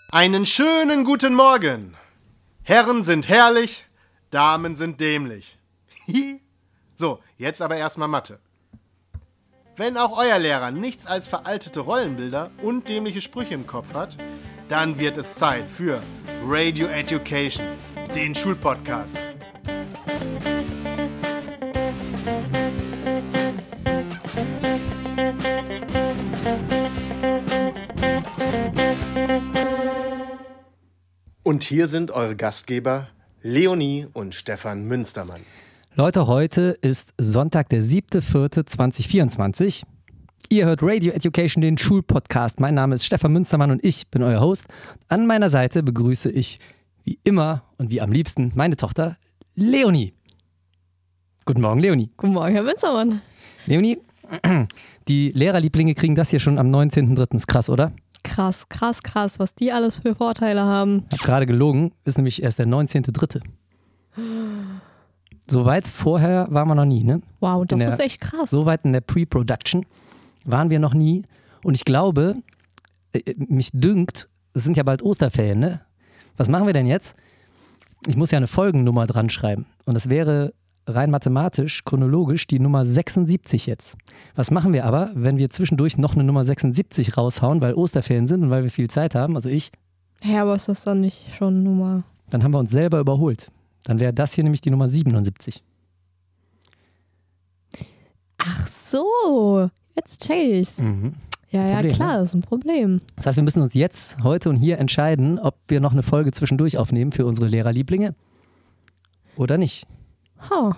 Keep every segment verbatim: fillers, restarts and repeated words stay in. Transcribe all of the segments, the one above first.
Einen schönen guten Morgen. Herren sind herrlich, Damen sind dämlich. So, jetzt aber erstmal Mathe. Wenn auch euer Lehrer nichts als veraltete Rollenbilder und dämliche Sprüche im Kopf hat, dann wird es Zeit für Radio Education, den Schulpodcast. Und hier sind eure Gastgeber Leonie und Stefan Münstermann. Leute, heute ist Sonntag, der siebter vierter zweitausendvierundzwanzig. Ihr hört Radio Education, den Schulpodcast. Mein Name ist Stefan Münstermann und ich bin euer Host. An meiner Seite begrüße ich wie immer und wie am liebsten meine Tochter Leonie. Guten Morgen, Leonie. Guten Morgen, Herr Münstermann. Leonie, die Lehrerlieblinge kriegen das hier schon am neunzehnten dritten Ist krass, oder? Krass, krass, krass, was die alles für Vorteile haben. Ich habe gerade gelogen, ist nämlich erst der neunzehnte dritte So weit vorher waren wir noch nie, ne? Wow, das der, ist echt krass. So weit in der Pre-Production waren wir noch nie. Und ich glaube, mich dünkt, es sind ja bald Osterferien, ne? Was machen wir denn jetzt? Ich muss ja eine Folgennummer dran schreiben. Und das wäre rein mathematisch, chronologisch die Nummer sechsundsiebzig jetzt. Was machen wir aber, wenn wir zwischendurch noch eine Nummer sechsundsiebzig raushauen, weil Osterferien sind und weil wir viel Zeit haben, also ich? Ja, aber ist das dann nicht schon Nummer? Dann haben wir uns selber überholt. Dann wäre das hier nämlich die Nummer siebenundsiebzig. Ach so, jetzt check ich's. Mhm. Ja, ja, Problem, klar, ne? das ist ein Problem. Das heißt, wir müssen uns jetzt, heute und hier entscheiden, ob wir noch eine Folge zwischendurch aufnehmen für unsere Lehrerlieblinge oder nicht. Ha.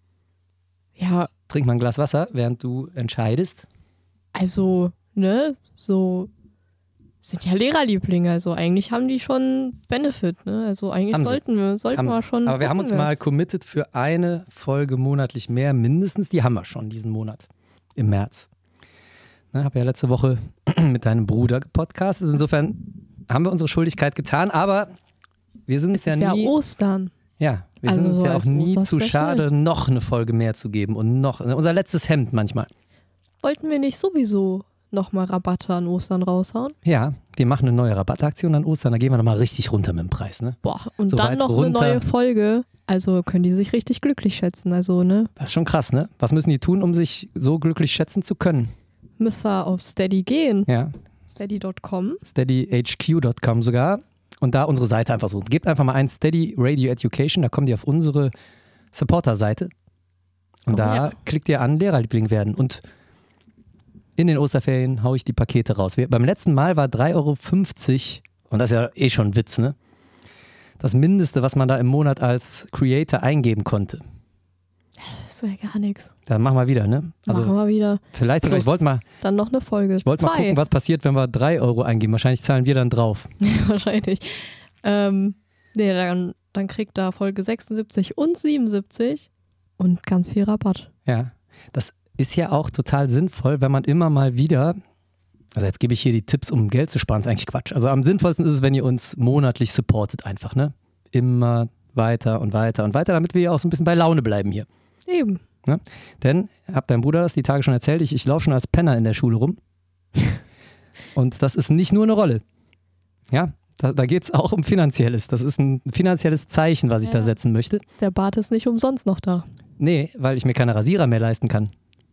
Ja, Trink mal ein Glas Wasser, während du entscheidest. also, ne, so sind ja Lehrerlieblinge, also eigentlich haben die schon Benefit, ne? Also eigentlich Haben sie. sollten wir, sollten Haben wir sie. schon. Aber wir haben uns gucken, mal was- committed für eine Folge monatlich mehr, mindestens. Die haben wir schon diesen Monat, im März. Ich habe ja letzte Woche mit deinem Bruder gepodcastet. Insofern haben wir unsere Schuldigkeit getan, aber wir sind uns Es ja ist ja nie... Ostern. Ja, wir Also sind uns so ja auch als nie zu Osterspecial. schade, noch eine Folge mehr zu geben und noch unser letztes Hemd manchmal. Wollten wir nicht sowieso nochmal Rabatte an Ostern raushauen? Ja, wir machen eine neue Rabattaktion an Ostern, da gehen wir nochmal richtig runter mit dem Preis, ne? Boah, und So dann weit noch runter. eine neue Folge. Also können die sich richtig glücklich schätzen. Also, ne? Das ist schon krass, ne? Was müssen die tun, um sich so glücklich schätzen zu können? Müssen wir auf Steady gehen. Ja, Steady Punkt com. steady h q Punkt com sogar. Und da unsere Seite einfach suchen. Gebt einfach mal ein Steady Radio Education, da kommt ihr auf unsere Supporter-Seite. Und Oh, da ja. klickt ihr an Lehrerliebling werden. Und in den Osterferien haue ich die Pakete raus. Wir, beim letzten Mal war drei Euro fünfzig, und das ist ja eh schon ein Witz, ne? Das Mindeste, was man da im Monat als Creator eingeben konnte. Das ist ja gar nichts. Dann machen wir wieder, ne? Also Machen wir wieder. vielleicht sogar, ich wollte mal, Dann noch eine Folge. ich wollte mal Zwei. gucken, was passiert, wenn wir drei Euro eingeben. Wahrscheinlich zahlen wir dann drauf. Wahrscheinlich. Ähm, nee, dann, dann kriegt da Folge sechsundsiebzig und siebenundsiebzig und ganz viel Rabatt. Ja, das ist ja auch total sinnvoll, wenn man immer mal wieder, also jetzt gebe ich hier die Tipps, um Geld zu sparen, ist eigentlich Quatsch. Also am sinnvollsten ist es, wenn ihr uns monatlich supportet einfach, ne? Immer weiter und weiter und weiter, damit wir ja auch so ein bisschen bei Laune bleiben hier. Eben. Ne? Denn, hat dein Bruder das die Tage schon erzählt, ich, ich laufe schon als Penner in der Schule rum. Und das ist nicht nur eine Rolle. Ja, da, da geht es auch um Finanzielles. Das ist ein finanzielles Zeichen, was ich Ja. da setzen möchte. Der Bart ist nicht umsonst noch da. Nee, weil ich mir keine Rasierer mehr leisten kann.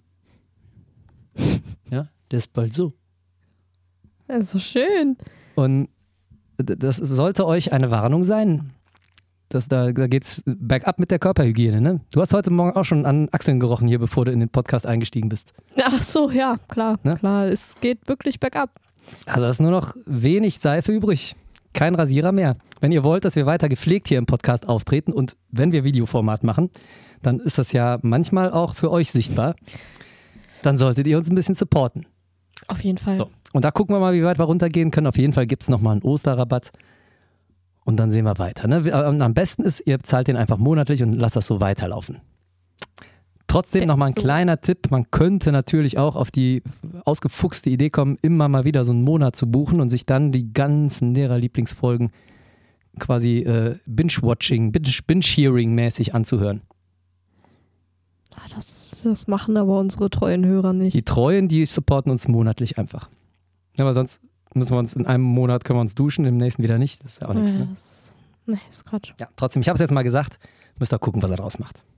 Ja, das ist bald so. Das ist so schön. Und d- das sollte euch eine Warnung sein. Das, da da geht es bergab mit der Körperhygiene. Ne? Du hast heute Morgen auch schon an Achseln gerochen hier, bevor du in den Podcast eingestiegen bist. Ach so, ja, klar, Ne? klar. Es geht wirklich bergab. Also es ist nur noch wenig Seife übrig. Kein Rasierer mehr. Wenn ihr wollt, dass wir weiter gepflegt hier im Podcast auftreten und wenn wir Videoformat machen, dann ist das ja manchmal auch für euch sichtbar. Dann solltet ihr uns ein bisschen supporten. Auf jeden Fall. So. Und da gucken wir mal, wie weit wir runtergehen können. Auf jeden Fall gibt es nochmal einen Osterrabatt. Und dann sehen wir weiter. Ne? Am besten ist, ihr zahlt den einfach monatlich und lasst das so weiterlaufen. Trotzdem Jetzt nochmal ein so. kleiner Tipp. Man könnte natürlich auch auf die ausgefuchste Idee kommen, immer mal wieder so einen Monat zu buchen und sich dann die ganzen Lehrerlieblingsfolgen quasi äh, Binge-Watching, Binge-Hearing-mäßig anzuhören. Ah, Das, das machen aber unsere treuen Hörer nicht. Die Treuen, die supporten uns monatlich einfach. Ja, aber sonst müssen wir uns in einem Monat können wir uns duschen, im nächsten wieder nicht. Das ist ja auch nichts, Ja, ne? das ist, nee, ist Quatsch. Ja, trotzdem, ich habe es jetzt mal gesagt, müsst ihr gucken, was er draus macht.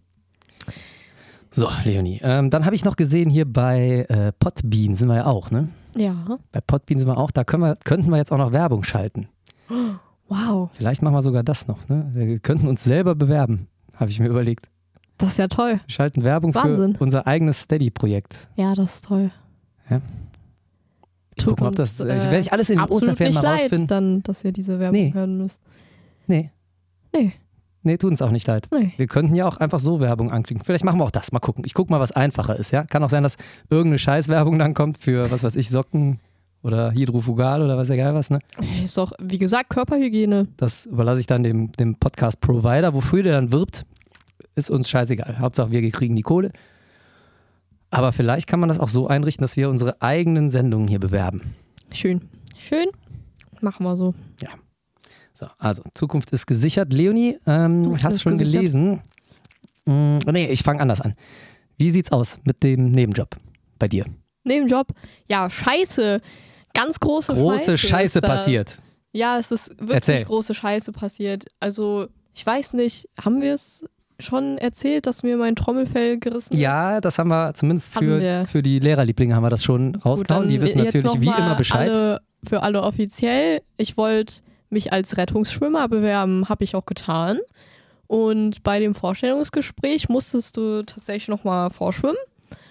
So, Leonie. Ähm, dann habe ich noch gesehen hier bei äh, Podbean sind wir ja auch, ne? Ja. Bei Podbean sind wir auch, da können wir, könnten wir jetzt auch noch Werbung schalten. Wow, Vielleicht machen wir sogar das noch, ne? Wir könnten uns selber bewerben, habe ich mir überlegt. das ist ja toll. Wir schalten Werbung Wahnsinn. für unser eigenes Steady-Projekt. Ja, das ist toll. Ja. Ich Tut guck mal, ob das, uns, ich äh, werde ich alles in den Absolut Osterferien nicht mal leid, rausfinden. dann, dass ihr diese Werbung Nee. hören müsst. Nee, Nee, nee, tut uns auch nicht leid. nee. Wir könnten ja auch einfach so Werbung anklicken. Vielleicht machen wir auch das. Mal gucken. Ich gucke mal, was einfacher ist. Ja? Kann auch sein, dass irgendeine Scheißwerbung dann kommt für, was weiß ich, Socken oder Hydrofugal oder was ja geil was. Ne? Ist doch, wie gesagt, Körperhygiene. Das überlasse ich dann dem, dem Podcast-Provider. Wofür der dann wirbt, ist uns scheißegal. Hauptsache, wir kriegen die Kohle. Aber vielleicht kann man das auch so einrichten, dass wir unsere eigenen Sendungen hier bewerben. Schön. Schön. Machen wir so. So, also, Zukunft ist gesichert. Leonie, ähm, Zukunft hast du ist schon gesichert. gelesen? Mm, nee, ich fange anders an. Wie sieht's aus mit dem Nebenjob bei dir? Nebenjob. Ja, scheiße. Ganz große, Große Scheiße. Scheiße ist da. passiert. Ja, es ist wirklich Erzähl. große Scheiße passiert. Also, ich weiß nicht, haben wir es schon erzählt, dass mir mein Trommelfell gerissen ist? Ja, das haben wir zumindest Haben für, wir. für die Lehrerlieblinge haben wir das schon Gut, rausgehauen. dann Die wissen jetzt natürlich noch wie mal immer Bescheid. Alle, für alle offiziell. Ich wollte mich als Rettungsschwimmer bewerben, habe ich auch getan. Und bei dem Vorstellungsgespräch musstest du tatsächlich nochmal vorschwimmen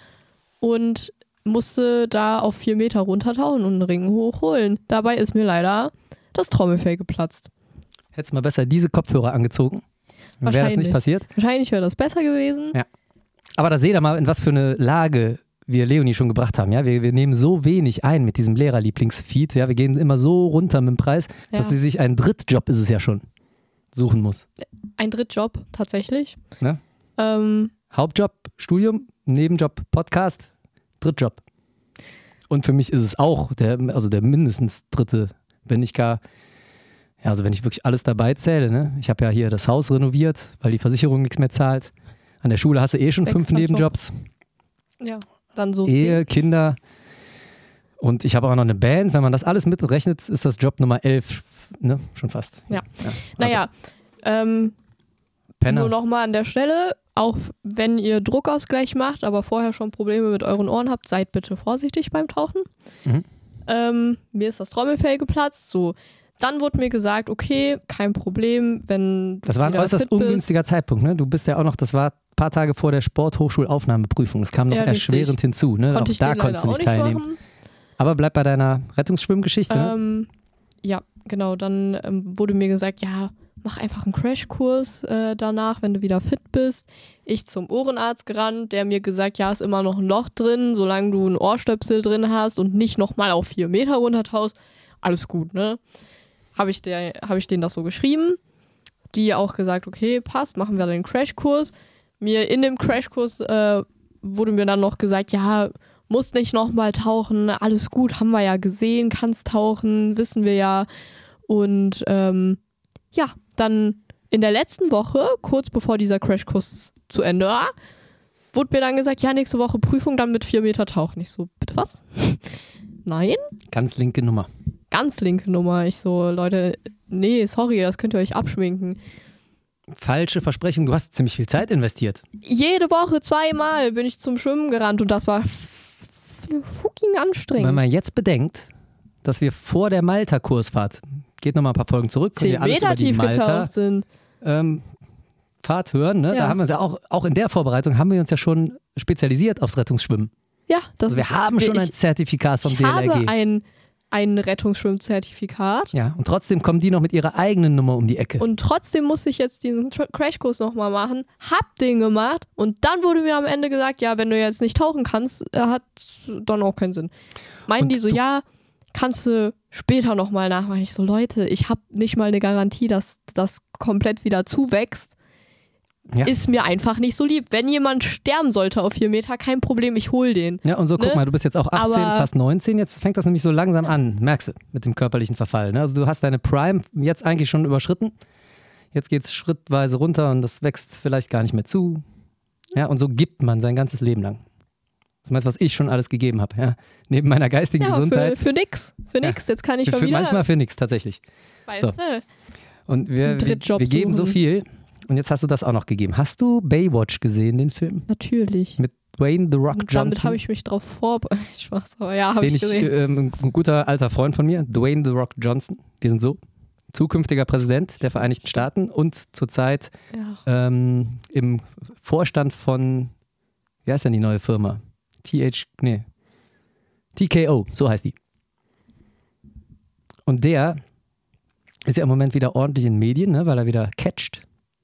und musste da auf vier Meter runtertauchen und einen Ring hochholen. Dabei ist mir leider das Trommelfell geplatzt. Hättest du mal besser diese Kopfhörer angezogen, dann wäre das nicht Wahrscheinlich. passiert. Wahrscheinlich wäre das besser gewesen. Ja. Aber da seht ihr mal, in was für eine Lage wir Leonie schon gebracht haben. Ja? Wir, wir nehmen so wenig ein mit diesem Lehrerlieblingsfeed. Ja? Wir gehen immer so runter mit dem Preis, Ja. dass sie sich einen Drittjob, ist es ja schon, suchen muss. Ein Drittjob, tatsächlich. Ne? Ähm, Hauptjob, Studium, Nebenjob, Podcast, Drittjob. Und für mich ist es auch der, also der mindestens dritte, wenn nicht gar, ja, also wenn ich wirklich alles dabei zähle. Ne? Ich habe ja hier das Haus renoviert, weil die Versicherung nichts mehr zahlt. An der Schule hast du eh schon fünf Extra Job. Nebenjobs. ja, dann so. Ehe, Kinder. Und ich habe auch noch eine Band. Wenn man das alles mitrechnet, ist das Job Nummer elf. Ne? Schon fast. Ja. ja. Naja, ähm, Penner. nur nochmal an der Stelle, auch wenn ihr Druckausgleich macht, aber vorher schon Probleme mit euren Ohren habt, seid bitte vorsichtig beim Tauchen. Mhm. Ähm, mir ist das Trommelfell geplatzt, so. Dann wurde mir gesagt, okay, kein Problem, wenn du Das war ein wieder äußerst fit bist. ungünstiger Zeitpunkt. Ne? Du bist ja auch noch, das war ein paar Tage vor der Sporthochschulaufnahmeprüfung. Das kam noch Ja, richtig. erschwerend hinzu. Ne? Konnte Auch ich da den konntest du leider nicht auch nicht teilnehmen. machen. Aber bleib bei deiner Rettungsschwimmgeschichte. Ne? Ähm, ja, genau. Dann ähm, wurde mir gesagt, ja, mach einfach einen Crashkurs äh, danach, wenn du wieder fit bist. Ich zum Ohrenarzt gerannt, der mir gesagt, ja, ist immer noch ein Loch drin, solange du ein Ohrstöpsel drin hast und nicht nochmal auf vier Meter runtertauchst. Alles gut, ne? Habe ich, der, hab ich denen das so geschrieben. Die auch gesagt, okay, passt, machen wir den Crashkurs. Mir in dem Crashkurs äh, wurde mir dann noch gesagt, ja, musst nicht nochmal tauchen, alles gut, haben wir ja gesehen, kannst tauchen, wissen wir ja. Und ähm, ja, dann in der letzten Woche, kurz bevor dieser Crashkurs zu Ende war, wurde mir dann gesagt, ja, nächste Woche Prüfung, dann mit vier Meter tauchen. Ich so, bitte was? Nein? Ganz linke Nummer. Ganz linke Nummer. Ich so, Leute, nee, sorry, das könnt ihr euch abschminken. Falsche Versprechung. Du hast ziemlich viel Zeit investiert. Jede Woche zweimal bin ich zum Schwimmen gerannt und das war f- fucking anstrengend. Wenn man jetzt bedenkt, dass wir vor der Malta-Kursfahrt, geht nochmal ein paar Folgen zurück, könnt Zehn ihr alles Meter über die tief Malta getaucht sind. ähm, Fahrt hören. Ne? Ja. Da haben wir uns ja auch, auch in der Vorbereitung haben wir uns ja schon spezialisiert aufs Rettungsschwimmen. Ja, das Also wir ist, haben schon ich, ein Zertifikat vom ich D L R G. habe ein, ein Rettungsschwimmzertifikat. Ja, und trotzdem kommen die noch mit ihrer eigenen Nummer um die Ecke. Und trotzdem musste ich jetzt diesen Tra- Crashkurs nochmal machen, hab den gemacht und dann wurde mir am Ende gesagt, ja, wenn du jetzt nicht tauchen kannst, äh, hat dann auch keinen Sinn. Meinen Und die so, du- ja, kannst du später nochmal nachmachen. Ich so, Leute, ich habe nicht mal eine Garantie, dass das komplett wieder zuwächst. Ja. Ist mir einfach nicht so lieb. Wenn jemand sterben sollte auf vier Meter, kein Problem, ich hol den. Ja, und so, guck Ne? mal, du bist jetzt auch achtzehn, Aber- fast neunzehn, jetzt fängt das nämlich so langsam an, merkst du, mit dem körperlichen Verfall. Ne? Also du hast deine Prime jetzt eigentlich schon überschritten, jetzt geht es schrittweise runter und das wächst vielleicht gar nicht mehr zu. Ja, und so gibt man sein ganzes Leben lang. Was meinst du, was ich schon alles gegeben habe? Ja? Neben meiner geistigen Ja, Gesundheit. für, für nix. Für nix. Jetzt kann ich schon für, wieder. Manchmal für nichts, tatsächlich. Weißt so. du? Und wir, Einen wir, Drittjob wir geben so suchen. viel. Und jetzt hast du das auch noch gegeben. Hast du Baywatch gesehen, den Film? Natürlich. Mit Dwayne The Rock Und Johnson? damit habe ich mich drauf vorbereitet. Spaß, aber ja, habe den ich ich, gesehen. ähm, ein guter alter Freund von mir, Dwayne The Rock Johnson. Wir sind so. Zukünftiger Präsident der Vereinigten Staaten und zurzeit Ja. ähm, im Vorstand von, wie heißt denn die neue Firma? T H, nee. T K O, so heißt die. Und der ist ja im Moment wieder ordentlich in den Medien, ne, weil er wieder catcht.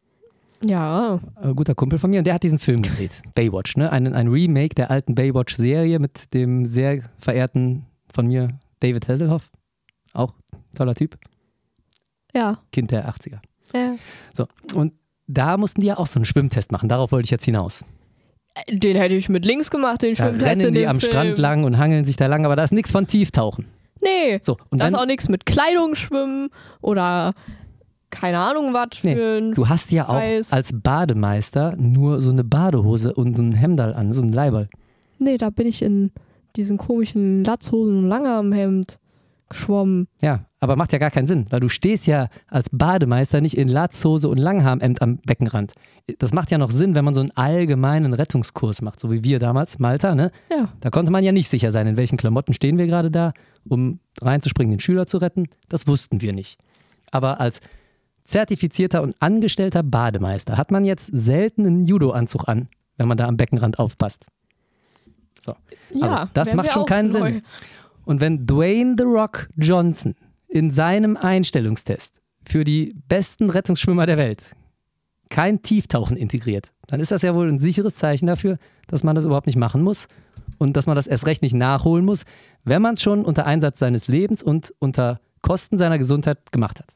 ja. Ein guter Kumpel von mir. Und der hat diesen Film gedreht, Baywatch. Ne? Ein, ein Remake der alten Baywatch-Serie mit dem sehr verehrten von mir David Hasselhoff. Auch toller Typ. Ja. Kind der achtziger. ja. So, und da mussten die ja auch so einen Schwimmtest machen. Darauf wollte ich jetzt hinaus. Den hätte ich mit links gemacht, den Da Schwimmtest rennen in die dem am Film. Strand lang und hangeln sich da lang, aber da ist nichts von Tieftauchen. Nee. So, und Da ist dann, auch nichts mit Kleidung schwimmen oder keine Ahnung was für Nee, ein du hast ja auch Scheiß. als Bademeister nur so eine Badehose und so ein Hemdal an, so ein Leiberl. Nee, da bin ich in diesen komischen Latzhosen und Langarmhemd geschwommen. Ja, aber macht ja gar keinen Sinn, weil du stehst ja als Bademeister nicht in Latzhose und Langhaarhemd am Beckenrand. Das macht ja noch Sinn, wenn man so einen allgemeinen Rettungskurs macht, so wie wir damals, Malta, ne? Ja. Da konnte man ja nicht sicher sein, in welchen Klamotten stehen wir gerade da, um reinzuspringen, den Schüler zu retten. Das wussten wir nicht. Aber als zertifizierter und angestellter Bademeister hat man jetzt selten einen Judo-Anzug an, wenn man da am Beckenrand aufpasst. So. Also, Ja, das wären macht wir schon auch keinen neu. Sinn. Und wenn Dwayne The Rock Johnson in seinem Einstellungstest für die besten Rettungsschwimmer der Welt kein Tieftauchen integriert, dann ist das ja wohl ein sicheres Zeichen dafür, dass man das überhaupt nicht machen muss und dass man das erst recht nicht nachholen muss, wenn man es schon unter Einsatz seines Lebens und unter Kosten seiner Gesundheit gemacht hat.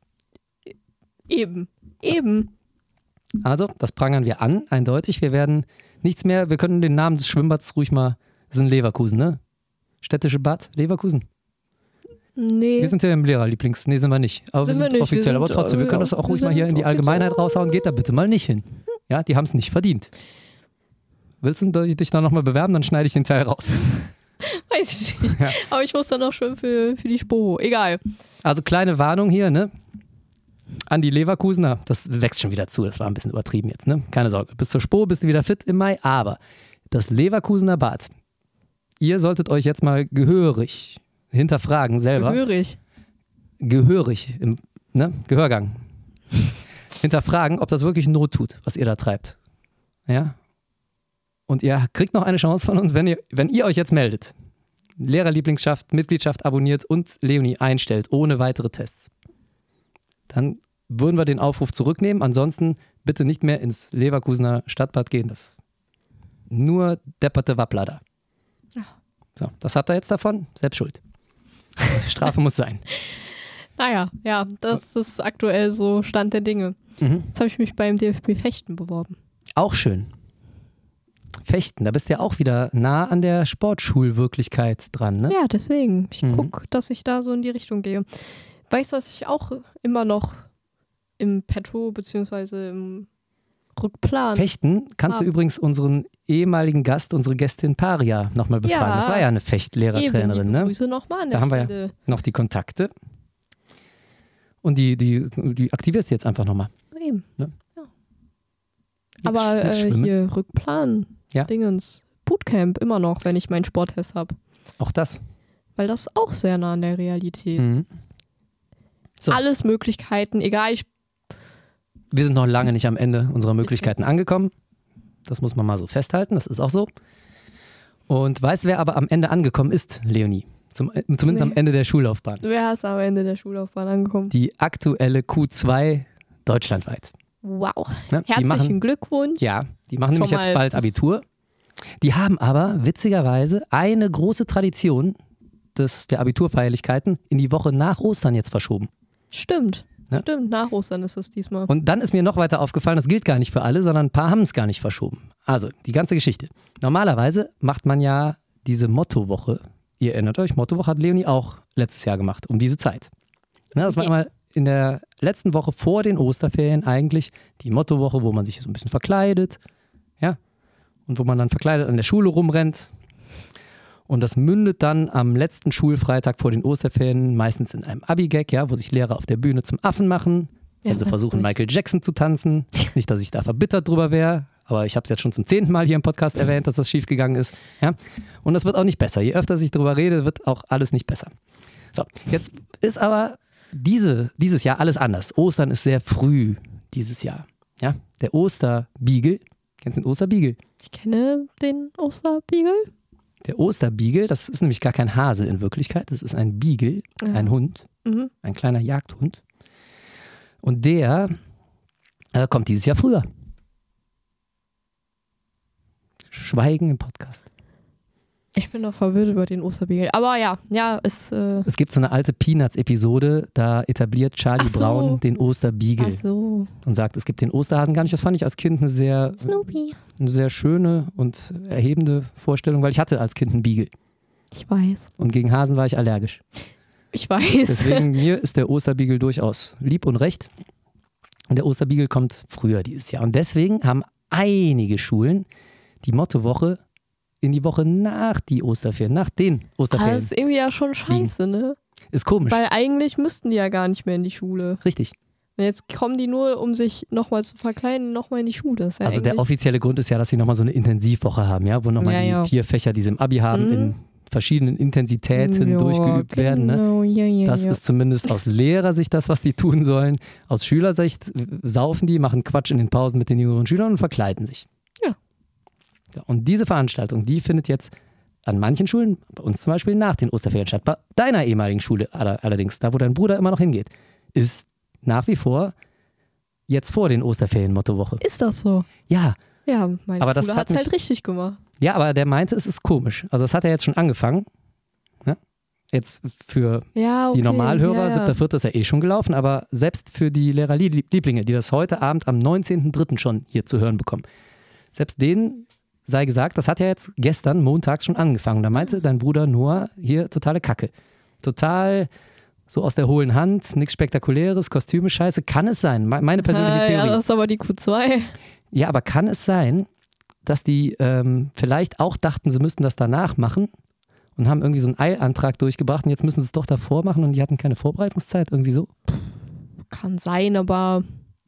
Eben. Eben. Also, das prangern wir an, eindeutig. Wir werden nichts mehr, wir können den Namen des Schwimmbads ruhig mal, das ist in Leverkusen, ne? Städtische Bad, Leverkusen. Nee. Wir sind ja im Lehrerlieblings, nee, sind wir nicht. Aber Sind wir wir sind nicht, offiziell, wir aber sind, trotzdem, wir äh, können das auch wir ruhig mal sind hier in die offiziell. Allgemeinheit raushauen. Geht da bitte mal nicht hin. Ja, die haben es nicht verdient. Willst du dich da nochmal bewerben, dann schneide ich den Teil raus. Weiß ich nicht. Ja. Aber ich muss dann auch schon für, für die Sporo. Egal. Also kleine Warnung hier, ne? An die Leverkusener, das wächst schon wieder zu, das war ein bisschen übertrieben jetzt, ne? Keine Sorge. Bis zur Spo bist du wieder fit im Mai, aber das Leverkusener Bad, ihr solltet euch jetzt mal gehörig hinterfragen selber. Gehörig. Gehörig, im ne? Gehörgang. Hinterfragen, ob das wirklich Not tut, was ihr da treibt. Ja? Und ihr kriegt noch eine Chance von uns, wenn ihr, wenn ihr euch jetzt meldet. Lehrerlieblingsschaft, Mitgliedschaft abonniert und Leonie einstellt, ohne weitere Tests. Dann würden wir den Aufruf zurücknehmen. Ansonsten bitte nicht mehr ins Leverkusener Stadtbad gehen. Das nur depperte Wappler da. Ja. So, das habt ihr jetzt davon? Selbst schuld. Strafe muss sein. Naja, ja, das ist aktuell so Stand der Dinge. Mhm. Jetzt habe ich mich beim D F B Fechten beworben. Auch schön. Fechten, da bist du ja auch wieder nah an der Sportschulwirklichkeit dran, ne? Ja, deswegen. Ich Mhm. gucke, dass ich da so in die Richtung gehe. Weißt du, was ich auch immer noch im Petto beziehungsweise im Rückplan. Fechten kannst du Ah. übrigens unseren ehemaligen Gast, unsere Gästin Paria nochmal befragen. Ja. Das war ja eine Fechtlehrertrainerin, Eben, ne? Grüße nochmal an Da der haben wir ja Stelle. noch die Kontakte. Und die, die, die aktivierst du jetzt einfach nochmal. Eben. Ne? Ja. Nix- Aber nix äh, Schwimmen. hier Rückplan, Ja. Dingens, Bootcamp immer noch, wenn ich meinen Sporttest habe. Auch das. Weil das auch sehr nah an der Realität. Mhm. So. Alles Möglichkeiten, egal, ich Wir sind noch lange nicht am Ende unserer Möglichkeiten jetzt. angekommen. Das muss man mal so festhalten, das ist auch so. Und weißt du, wer aber am Ende angekommen ist, Leonie? Zum, äh, zumindest am Nee. Ende der Schullaufbahn. Wer ist am Ende der Schullaufbahn angekommen? Die aktuelle Q zwei deutschlandweit. Wow. Ne? Die Herzlichen machen, Glückwunsch. ja, die machen Schon nämlich jetzt mal bald das- Abitur. Die haben aber witzigerweise eine große Tradition des, der Abiturfeierlichkeiten in die Woche nach Ostern jetzt verschoben. Stimmt. Ja. Stimmt, nach Ostern ist es diesmal. Und dann ist mir noch weiter aufgefallen, das gilt gar nicht für alle, sondern ein paar haben es gar nicht verschoben. Also, die ganze Geschichte. Normalerweise macht man ja diese Mottowoche. Ihr erinnert euch, Mottowoche hat Leonie auch letztes Jahr gemacht, um diese Zeit. Ne, das war Ja. immer in der letzten Woche vor den Osterferien eigentlich die Mottowoche, wo man sich so ein bisschen verkleidet. Ja. Und wo man dann verkleidet an der Schule rumrennt. Und das mündet dann am letzten Schulfreitag vor den Osterferien meistens in einem Abi-Gag, ja, wo sich Lehrer auf der Bühne zum Affen machen, wenn Ja, sie versuchen, witzig. Michael Jackson zu tanzen. Nicht, dass ich da verbittert drüber wäre, aber ich habe es jetzt schon zum zehnten Mal hier im Podcast erwähnt, dass das schiefgegangen ist. Ja? Und das wird auch nicht besser. Je öfter ich drüber rede, wird auch alles nicht besser. So, jetzt ist aber diese, dieses Jahr alles anders. Ostern ist sehr früh dieses Jahr. Ja? Der Osterbeagle, kennst du den Osterbeagle? Ich kenne den Osterbeagle. Der Osterbeagle, das ist nämlich gar kein Hase in Wirklichkeit, das ist ein Beagle, Ja. ein Hund, Mhm. ein kleiner Jagdhund. Und der äh, kommt dieses Jahr früher. Schweigen im Podcast. Ich bin noch verwirrt über den Osterbeagle. Aber ja, ja, es. Äh, Es gibt so eine alte Peanuts-Episode, da etabliert Charlie Ach so. Brown den Osterbeagle ach so. und sagt, es gibt den Osterhasen gar nicht. Das fand ich als Kind eine sehr, Snoopy. eine sehr schöne und erhebende Vorstellung, weil ich hatte als Kind einen Beagle Ich weiß. und gegen Hasen war ich allergisch. Ich weiß. Deswegen mir ist der Osterbeagle durchaus lieb und recht. Und der Osterbeagle kommt früher dieses Jahr. Und deswegen haben einige Schulen die Mottowoche in die Woche nach die Osterferien, nach den Aber Osterferien. das ist irgendwie ja schon scheiße, ne? Ist komisch. Weil eigentlich müssten die ja gar nicht mehr in die Schule. Richtig. Und jetzt kommen die nur, um sich nochmal zu verkleiden, nochmal in die Schule. Das ist ja Also der eigentlich- offizielle Grund ist ja, dass sie nochmal so eine Intensivwoche haben, ja, wo nochmal Ja, die ja. vier Fächer, die sie im Abi haben, Mhm. in verschiedenen Intensitäten Ja, durchgeübt werden. Ne? genau. Ja, ja, Das ja. ist zumindest aus Lehrersicht das, was die tun sollen. Aus Schülersicht äh, saufen die, machen Quatsch in den Pausen mit den jüngeren Schülern und verkleiden sich. Ja. So, und diese Veranstaltung, die findet jetzt an manchen Schulen, bei uns zum Beispiel nach den Osterferien statt. Bei deiner ehemaligen Schule aller- allerdings, da wo dein Bruder immer noch hingeht, ist nach wie vor jetzt vor den Osterferien Mottowoche. Ist das so? Ja, Ja, meine Aber das Schule hat hat es mich- halt richtig gemacht. ja, aber der meinte, es ist komisch. Also das hat er jetzt schon angefangen. Ne? Jetzt für Ja, okay. die Normalhörer, ja, ja. siebter Vierter ist ja eh schon gelaufen, aber selbst für die Lehrerlieblinge, die das heute Abend am neunzehnten dritten schon hier zu hören bekommen, selbst denen sei gesagt, das hat ja jetzt gestern montags schon angefangen. Da meinte dein Bruder Noah, hier totale Kacke. Total so aus der hohlen Hand, nichts Spektakuläres, Kostüme scheiße. Kann es sein, me- meine persönliche Ah, Theorie. Ja, das ist aber die Q zwei. Ja, aber kann es sein, dass die ähm, vielleicht auch dachten, sie müssten das danach machen und haben irgendwie so einen Eilantrag durchgebracht und jetzt müssen sie es doch davor machen und die hatten keine Vorbereitungszeit, irgendwie so? Kann sein, aber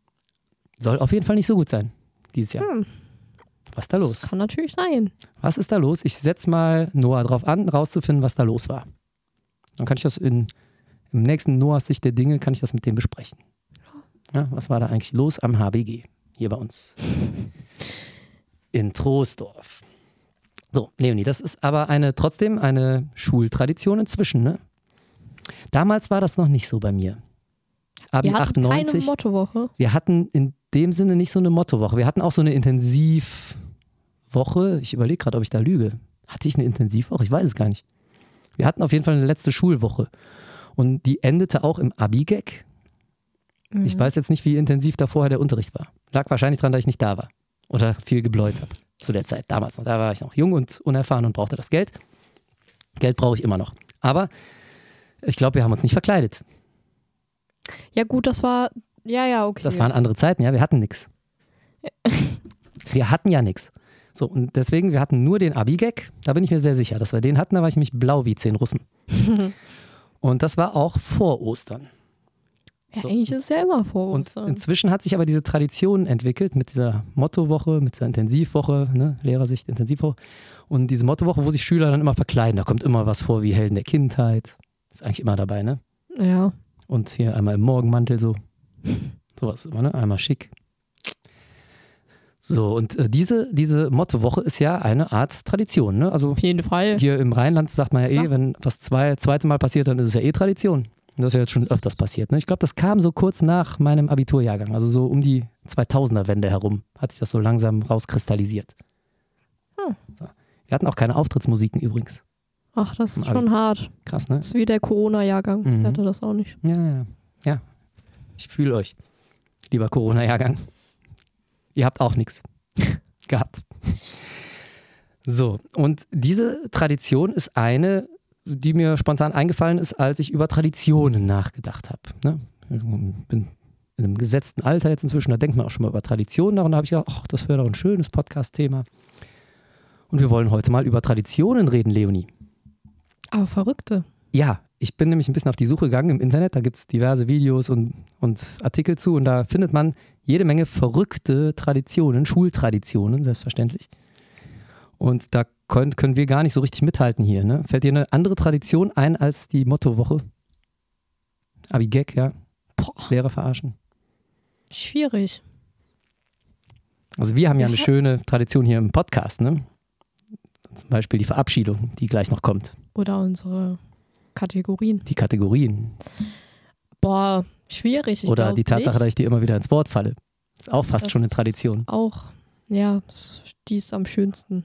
Soll auf jeden Fall nicht so gut sein dieses Jahr. hm, Was ist da los? kann natürlich sein. Was ist da los? Ich setze mal Noah drauf an, rauszufinden, was da los war. Dann kann ich das in, im nächsten Noahs Sicht der Dinge, kann ich das mit dem besprechen. Ja, was war da eigentlich los am H B G? Hier bei uns. In Troisdorf. So, Leonie, das ist aber eine trotzdem eine Schultradition inzwischen, ne? Damals war das noch nicht so bei mir. Abi Wir hatten keine achtundneunzig. Mottowoche. Wir hatten in dem Sinne nicht so eine Mottowoche. Wir hatten auch so eine Intensivwoche. Ich überlege gerade, ob ich da lüge. Hatte ich eine Intensivwoche? Ich weiß es gar nicht. Wir hatten auf jeden Fall eine letzte Schulwoche. Und die endete auch im Abi-Gag. Ich Mhm. weiß jetzt nicht, wie intensiv da vorher der Unterricht war. Lag wahrscheinlich daran, dass ich nicht da war. Oder viel gebläut habe. Zu der Zeit, damals noch. Da war ich noch jung und unerfahren und brauchte das Geld. Geld brauche ich immer noch. Aber ich glaube, wir haben uns nicht verkleidet. Ja, gut, das war. Ja, ja, okay. Das waren andere Zeiten, ja, wir hatten nichts. Wir hatten ja nichts. So, und deswegen, wir hatten nur den Abi-Gag, da bin ich mir sehr sicher, dass wir den hatten, da war ich nämlich blau wie zehn Russen. Und das war auch vor Ostern. Ja, eigentlich ist es ja immer vor Und Ostern. inzwischen hat sich aber diese Tradition entwickelt mit dieser Mottowoche, mit dieser Intensivwoche, ne, Lehrersicht, Intensivwoche. Und diese Mottowoche, wo sich Schüler dann immer verkleiden, da kommt immer was vor wie Helden der Kindheit. Ist eigentlich immer dabei, ne? Ja. Und hier einmal im Morgenmantel so. Sowas immer, ne? Einmal schick. So, und äh, diese, diese Mottowoche ist ja eine Art Tradition, ne? Also Auf jeden Fall. hier im Rheinland sagt man ja eh, Ja. wenn was zwei, zweite Mal passiert, dann ist es ja eh Tradition. Und das ist ja jetzt schon öfters passiert. Ne? Ich glaube, das kam so kurz nach meinem Abiturjahrgang, also so um die zweitausender-Wende herum, hat sich das so langsam rauskristallisiert. Hm. So. Wir hatten auch keine Auftrittsmusiken übrigens. Ach, das ist Im schon hart. Krass, ne? Das ist wie der Corona-Jahrgang. Mhm. Der hatte das auch nicht. Ja, ja, ja. Ich fühle euch, lieber Corona-Jahrgang. Ihr habt auch nichts gehabt. So, und diese Tradition ist eine, die mir spontan eingefallen ist, als ich über Traditionen nachgedacht habe. Ne? Ich bin in einem gesetzten Alter jetzt inzwischen, da denkt man auch schon mal über Traditionen nach und da habe ich gedacht, ach, das wäre doch ein schönes Podcast-Thema. Und wir wollen heute mal über Traditionen reden, Leonie. Aber Verrückte. Ja, ich bin nämlich ein bisschen auf die Suche gegangen im Internet. Da gibt es diverse Videos und, und Artikel zu. Und da findet man jede Menge verrückte Traditionen, Schultraditionen, selbstverständlich. Und da können, können wir gar nicht so richtig mithalten hier. Ne? Fällt dir eine andere Tradition ein als die Mottowoche? Abi-Gag, ja. Boah, Lehrer verarschen. schwierig. Also wir haben ja Wir eine ha- schöne Tradition hier im Podcast, ne? Zum Beispiel die Verabschiedung, die gleich noch kommt. Oder unsere Kategorien. Die Kategorien. Boah, schwierig. Ich Oder glaub die Tatsache, nicht. dass ich dir immer wieder ins Wort falle. Ist auch fast Das schon eine ist Tradition. Auch, ja, s- die ist am schönsten.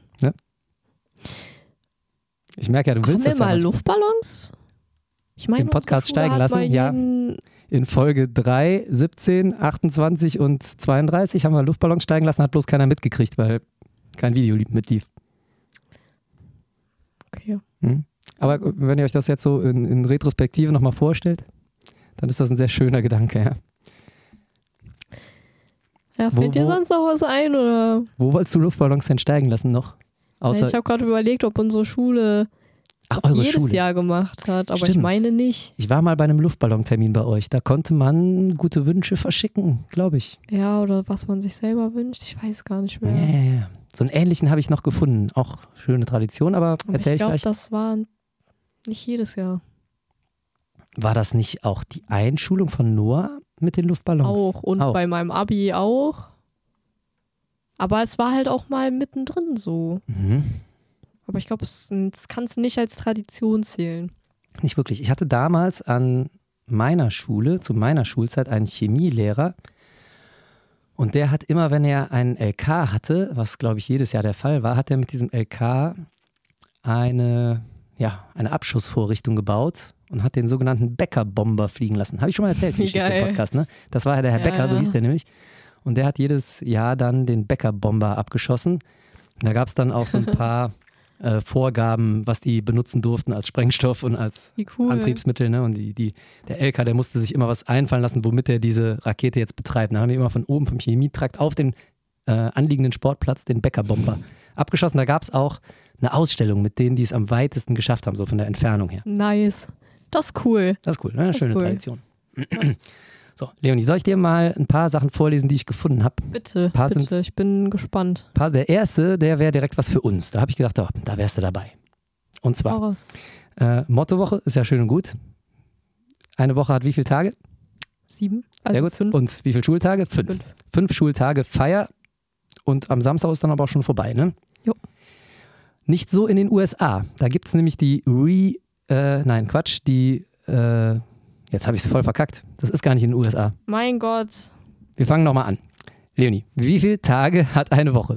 Ich merke ja, du Haben willst wir das ja mal manchmal. Luftballons? Ich meine, Im Podcast unsere Schule steigen hat lassen, mal ja. jeden- In Folge drei, siebzehn, achtundzwanzig und zweiunddreißig haben wir Luftballons steigen lassen, hat bloß keiner mitgekriegt, weil kein Video lieb- mitlief. Okay. Hm? Aber wenn ihr euch das jetzt so in, in Retrospektive nochmal vorstellt, dann ist das ein sehr schöner Gedanke. Ja. Ja, Wo- fällt dir wo- sonst noch was ein? Oder? Wo wolltest du Luftballons denn steigen lassen noch? Außer, Ich habe gerade überlegt, ob unsere Schule ach, das eure jedes Schule. Jahr gemacht hat, aber ich Stimmt. meine nicht. Ich war mal bei einem Luftballontermin bei euch. Da konnte man gute Wünsche verschicken, glaube ich. Ja, oder was man sich selber wünscht, ich weiß gar nicht Ja, mehr. ja, ja. So einen ähnlichen habe ich noch gefunden. Auch schöne Tradition, aber Aber erzähl ich ich glaube, gleich. das war nicht jedes Jahr. War das nicht auch die Einschulung von Noah mit den Luftballons? Auch. Und Auch. bei meinem Abi auch. Aber es war halt auch mal mittendrin so. Mhm. Aber ich glaube, das kannst du nicht als Tradition zählen. Nicht wirklich. Ich hatte damals an meiner Schule, zu meiner Schulzeit, einen Chemielehrer. Und der hat immer, wenn er einen L K hatte, was glaube ich jedes Jahr der Fall war, hat er mit diesem L K eine, ja, eine Abschussvorrichtung gebaut und hat den sogenannten Becker-Bomber fliegen lassen. Habe ich schon mal erzählt, die Wie Geschichte im geil. Podcast, ne? Das war ja der Herr Ja, Becker, so ja. hieß der nämlich. Und der hat jedes Jahr dann den Becker-Bomber abgeschossen. Da gab es dann auch so ein paar äh, Vorgaben, was die benutzen durften als Sprengstoff und als Wie cool. Antriebsmittel. Ne? Und die, die, der L K, der musste sich immer was einfallen lassen, womit er diese Rakete jetzt betreibt. Da haben wir immer von oben vom Chemietrakt auf den äh, anliegenden Sportplatz den Becker-Bomber abgeschossen. Da gab es auch eine Ausstellung mit denen, die es am weitesten geschafft haben, so von der Entfernung her. Nice. Das ist cool. Das ist cool, ne? Eine Das ist schöne cool. Tradition. So, Leonie, soll ich dir mal ein paar Sachen vorlesen, die ich gefunden habe? Bitte, Paar sind's- bitte. Ich bin gespannt. Der erste, der wäre direkt was für uns. Da habe ich gedacht, oh, da wärst du dabei. Und Hau zwar, raus. äh, Mottowoche ist ja schön und gut. Eine Woche hat wie viele Tage? Sieben? Also Sehr gut. fünf. Und wie viele Schultage? Fünf. Fünf. Fünf Schultage Feier und am Samstag ist dann aber auch schon vorbei, ne? Jo. Nicht so in den U S A. Da gibt es nämlich die Re... Äh, nein, Quatsch, die... Äh, jetzt habe ich es voll verkackt. Das ist gar nicht in den U S A. Mein Gott. Wir fangen nochmal an. Leonie, wie viele Tage hat eine Woche?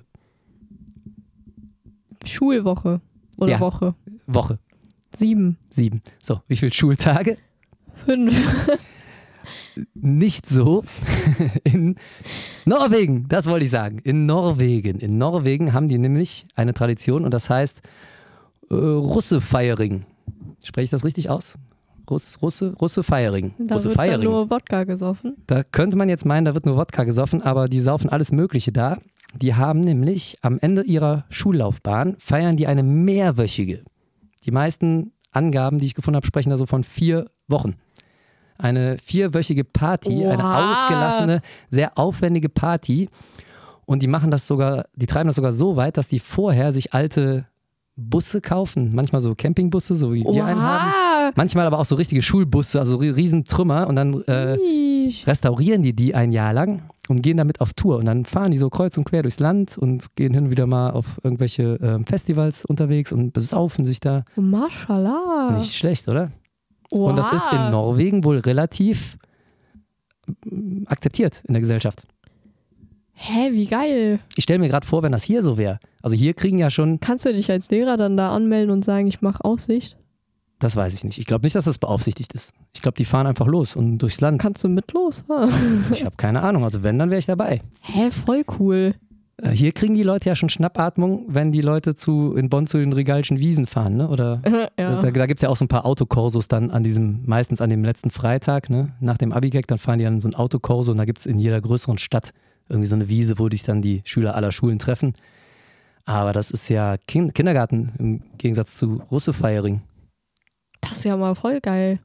Schulwoche. Oder Ja. Woche. Woche. Sieben. Sieben. So, wie viele Schultage? Fünf. Nicht so. In Norwegen, das wollte ich sagen. In Norwegen. In Norwegen haben die nämlich eine Tradition und das heißt äh, Russe-Feiering. Spreche ich das richtig aus? Russ, Russe, Russe-Feiering. Da wird dann Russe-Feiering. nur Wodka gesoffen. Da könnte man jetzt meinen, da wird nur Wodka gesoffen, aber die saufen alles Mögliche da. Die haben nämlich am Ende ihrer Schullaufbahn, feiern die eine mehrwöchige. Die meisten Angaben, die ich gefunden habe, sprechen da so von vier Wochen. Eine vierwöchige Party, eine Oha. ausgelassene, sehr aufwendige Party. Und die machen das sogar, die treiben das sogar so weit, dass die vorher sich alte Busse kaufen. Manchmal so Campingbusse, so wie wir einen haben. Oha. Manchmal aber auch so richtige Schulbusse, also ri- riesen Trümmer. Und dann äh, Ih. restaurieren die die ein Jahr lang und gehen damit auf Tour. Und dann fahren die so kreuz und quer durchs Land und gehen hin und wieder mal auf irgendwelche ähm, Festivals unterwegs und besaufen sich da. Mashallah. Nicht schlecht, oder? Oha. Und das ist in Norwegen wohl relativ mm, akzeptiert in der Gesellschaft. Hä, wie geil. Ich stelle mir gerade vor, wenn das hier so wäre. Also hier kriegen ja schon, Kannst du dich als Lehrer dann da anmelden und sagen, ich mache Aussicht? das weiß ich nicht. Ich glaube nicht, dass das beaufsichtigt ist. Ich glaube, die fahren einfach los und durchs Land. Kannst du mit los? Ha? Ich habe keine Ahnung. Also wenn, dann wäre ich dabei. Hä, voll cool. Äh, Hier kriegen die Leute ja schon Schnappatmung, wenn die Leute zu, in Bonn zu den Regalschen Wiesen fahren, ne? Oder ja. da, da gibt es ja auch so ein paar Autokorsos dann an diesem, meistens an dem letzten Freitag, ne? Nach dem Abi-Gag, dann fahren die an so ein Autokorso und da gibt es in jeder größeren Stadt irgendwie so eine Wiese, wo sich dann die Schüler aller Schulen treffen. Aber das ist ja kind Kindergarten im Gegensatz zu Russe-Feiering. Das ist ja mal voll geil.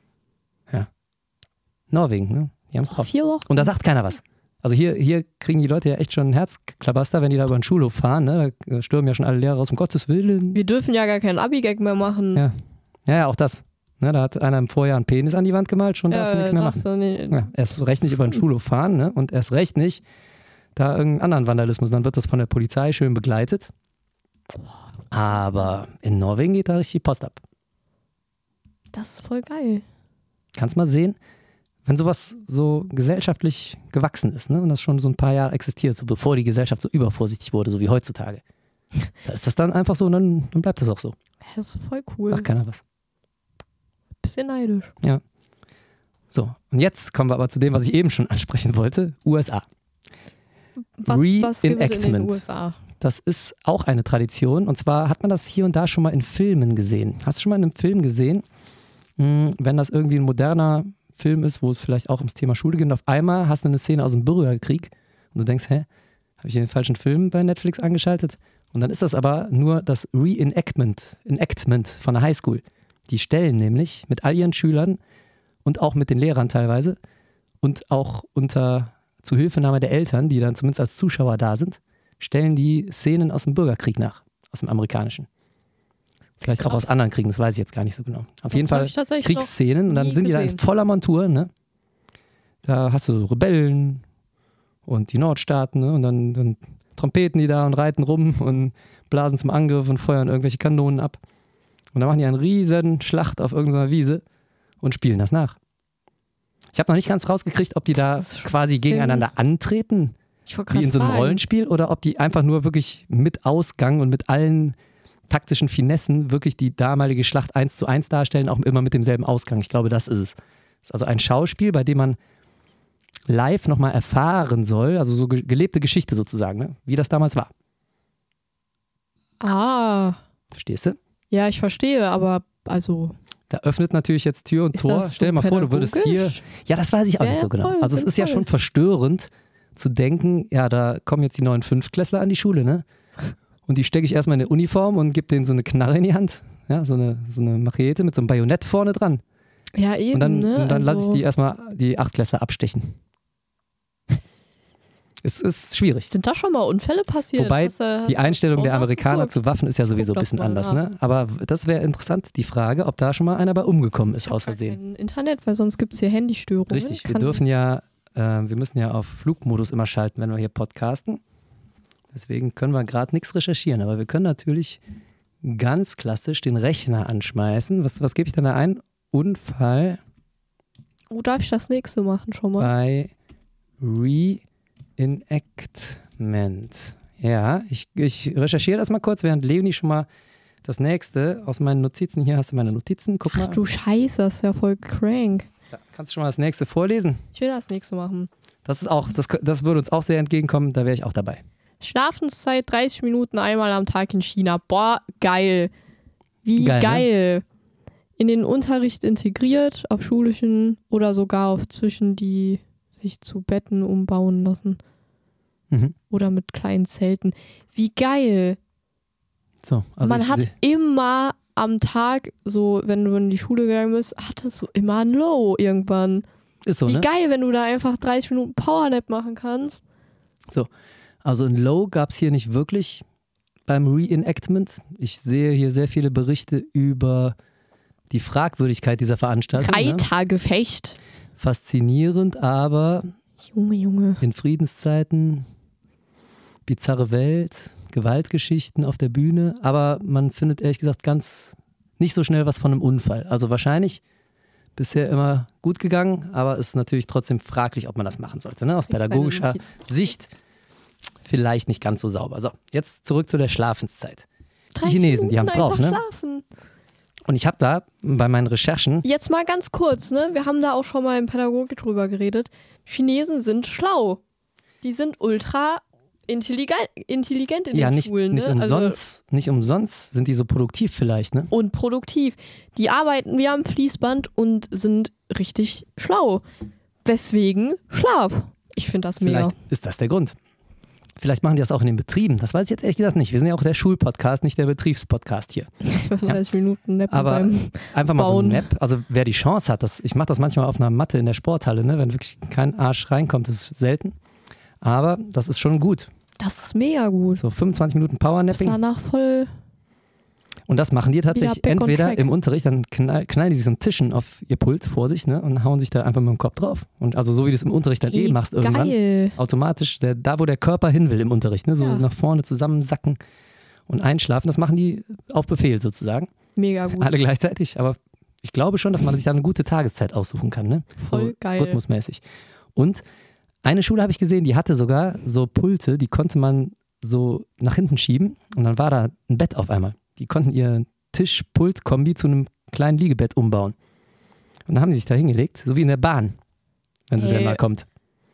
Norwegen, ne? Die haben es drauf. Vier Wochen. Und da sagt keiner was. Also hier, hier kriegen die Leute ja echt schon ein Herzklabaster, wenn die da über den Schulhof fahren. Ne? Da stürmen ja schon alle Lehrer raus, um Gottes Willen. Wir dürfen ja gar keinen Abi-Gag mehr machen. Ja, ja, ja auch das. Ne? Da hat einer im Vorjahr einen Penis an die Wand gemalt, schon darfst du nichts mehr machen. Du nicht. Ja, erst recht nicht über den Schulhof fahren, ne? Und erst recht nicht da irgendeinen anderen Vandalismus. Dann wird das von der Polizei schön begleitet. Aber in Norwegen geht da richtig die Post ab. Das ist voll geil. Kannst mal sehen, wenn sowas so gesellschaftlich gewachsen ist, ne, und das schon so ein paar Jahre existiert, so bevor die Gesellschaft so übervorsichtig wurde, so wie heutzutage, da ist das dann einfach so und dann, dann bleibt das auch so. Das ist voll cool. Sagt keiner was. Bisschen neidisch. Ja. So, und jetzt kommen wir aber zu dem, was ich eben schon ansprechen wollte, U S A. Was, was gibt es in den Reenactment. U S A? Das ist auch eine Tradition und zwar hat man das hier und da schon mal in Filmen gesehen. Hast du schon mal in einem Film gesehen, mh, wenn das irgendwie ein moderner Film ist, wo es vielleicht auch ums Thema Schule geht und auf einmal hast du eine Szene aus dem Bürgerkrieg und du denkst, hä, habe ich den falschen Film bei Netflix angeschaltet? Und dann ist das aber nur das Reenactment Enactment von der Highschool. Die stellen nämlich mit all ihren Schülern und auch mit den Lehrern teilweise und auch unter Zuhilfenahme der Eltern, die dann zumindest als Zuschauer da sind, stellen die Szenen aus dem Bürgerkrieg nach, aus dem amerikanischen. Vielleicht Krass. auch aus anderen Kriegen, das weiß ich jetzt gar nicht so genau. Auf Das jeden hab Fall ich tatsächlich Kriegsszenen und dann nie sind die da in gesehen. voller Montur, ne? Da hast du so Rebellen und die Nordstaaten, ne? Und dann, dann trompeten die da und reiten rum und blasen zum Angriff und feuern irgendwelche Kanonen ab. Und dann machen die einen riesen Schlacht auf irgendeiner Wiese und spielen das nach. Ich habe noch nicht ganz rausgekriegt, ob die da Das ist quasi Schwachsinn. gegeneinander antreten, Ich wollte wie gerade in so einem fragen. Rollenspiel, oder ob die einfach nur wirklich mit Ausgang und mit allen taktischen Finessen wirklich die damalige Schlacht eins zu eins darstellen, auch immer mit demselben Ausgang. Ich glaube, das ist es. Das ist also ein Schauspiel, bei dem man live nochmal erfahren soll, also so ge- gelebte Geschichte sozusagen, ne? Wie das damals war. Ah, Verstehst du? ja, ich verstehe, aber also Da öffnet natürlich jetzt Tür und Ist Tor. das so Stell dir mal vor, du würdest hier. pädagogisch? Ja, das weiß ich auch Ja, nicht so ja, genau. voll, Also es ist ja sinnvoll. schon verstörend zu denken, ja, da kommen jetzt die neuen Fünftklässler an die Schule, ne? Und die stecke ich erstmal in eine Uniform und gebe denen so eine Knarre in die Hand. Ja, so eine, so eine Machete mit so einem Bajonett vorne dran. ja eben, Und dann, ne? und dann lasse also, ich die erstmal die Achtklässler abstechen. Es ist schwierig. Sind da schon mal Unfälle passiert? Wobei Hast du- hast die du Einstellung auch der Amerikaner nachgeguckt? zu Waffen ist ja sowieso ein Guck das bisschen mal anders, nach. ne? Aber das wäre interessant, die Frage, ob da schon mal einer bei umgekommen ist, Ich hab aus gar Versehen. kein Internet, weil sonst gibt es hier Handystörungen. Richtig, wir Kann- dürfen ja, äh, wir müssen ja auf Flugmodus immer schalten, wenn wir hier podcasten. Deswegen können wir gerade nichts recherchieren, aber wir können natürlich ganz klassisch den Rechner anschmeißen. Was, was gebe ich denn da ein? Unfall Oh, darf ich das nächste machen schon mal? bei Reenactment. Ja, ich, ich recherchiere das mal kurz, während Leonie schon mal das nächste aus meinen Notizen. Hier hast du meine Notizen, guck Ach mal. du Scheiße, das ist ja voll crank. Da, kannst du schon mal das nächste vorlesen? Ich will das nächste machen. Das ist auch, das, das würde uns auch sehr entgegenkommen, da wäre ich auch dabei. Schlafenszeit dreißig Minuten einmal am Tag in China. Boah, geil. Wie Geil, geil. ne? In den Unterricht integriert, auf schulischen oder sogar auf zwischen, die sich zu Betten umbauen lassen. Mhm. Oder mit kleinen Zelten. Wie geil. So, also Man ich hat seh- immer am Tag, so wenn du in die Schule gegangen bist, hattest du immer ein Low irgendwann. ist so, Wie ne? geil, wenn du da einfach dreißig Minuten Powernap machen kannst. Also ein Low gab es hier nicht wirklich beim Reenactment. Ich sehe hier sehr viele Berichte über die Fragwürdigkeit dieser Veranstaltung. Ne? Reitergefecht. Faszinierend, aber Junge, Junge. in Friedenszeiten, bizarre Welt, Gewaltgeschichten auf der Bühne, aber man findet ehrlich gesagt ganz nicht so schnell was von einem Unfall. Also wahrscheinlich bisher immer gut gegangen, aber es ist natürlich trotzdem fraglich, ob man das machen sollte. Ne? Aus pädagogischer Sicht vielleicht nicht ganz so sauber. So, jetzt zurück zu der Schlafenszeit. Die Chinesen, die haben es drauf, ne? Schlafen. Und ich habe da bei meinen Recherchen, Jetzt mal ganz kurz, ne? Wir haben da auch schon mal in Pädagogik drüber geredet. Chinesen sind schlau. Die sind ultra intelligent, intelligent in ja den nicht, Schulen. nicht, ne? umsonst, nicht umsonst sind die so produktiv vielleicht, ne? Und produktiv. Die arbeiten wie am Fließband und sind richtig schlau. Weswegen Schlaf. Ich finde das mega. Vielleicht ist das der Grund. Vielleicht machen die das auch in den Betrieben. Das weiß ich jetzt ehrlich gesagt nicht. Wir sind ja auch der Schulpodcast, nicht der Betriebspodcast hier. dreißig Minuten Nap Aber beim einfach mal so ein Bauen. Nap. Also wer die Chance hat, das, ich mache das manchmal auf einer Matte in der Sporthalle, ne? Wenn wirklich kein Arsch reinkommt, das ist selten. Aber das ist schon gut. Das ist mega gut. So fünfundzwanzig Minuten Ist Powernapping. danach voll. Und das machen die tatsächlich Wieder back on entweder track. im Unterricht, dann knall, knallen die sich so einen Tischen auf ihr Pult vor sich, ne, und hauen sich da einfach mit dem Kopf drauf. Und also so wie du es im Unterricht dann eh Ey, machst irgendwann, geil. automatisch, der, da wo der Körper hin will im Unterricht, ne, so Ja. nach vorne zusammensacken und einschlafen, das machen die auf Befehl sozusagen. Mega gut. Alle gleichzeitig, aber ich glaube schon, dass man sich da eine gute Tageszeit aussuchen kann, ne? Voll so geil. Rhythmusmäßig. Und eine Schule habe ich gesehen, die hatte sogar so Pulte, die konnte man so nach hinten schieben und dann war da ein Bett auf einmal. Die konnten ihr Tisch-Pult-Kombi zu einem kleinen Liegebett umbauen. Und dann haben sie sich da hingelegt, so wie in der Bahn, wenn sie Ey. denn mal kommt.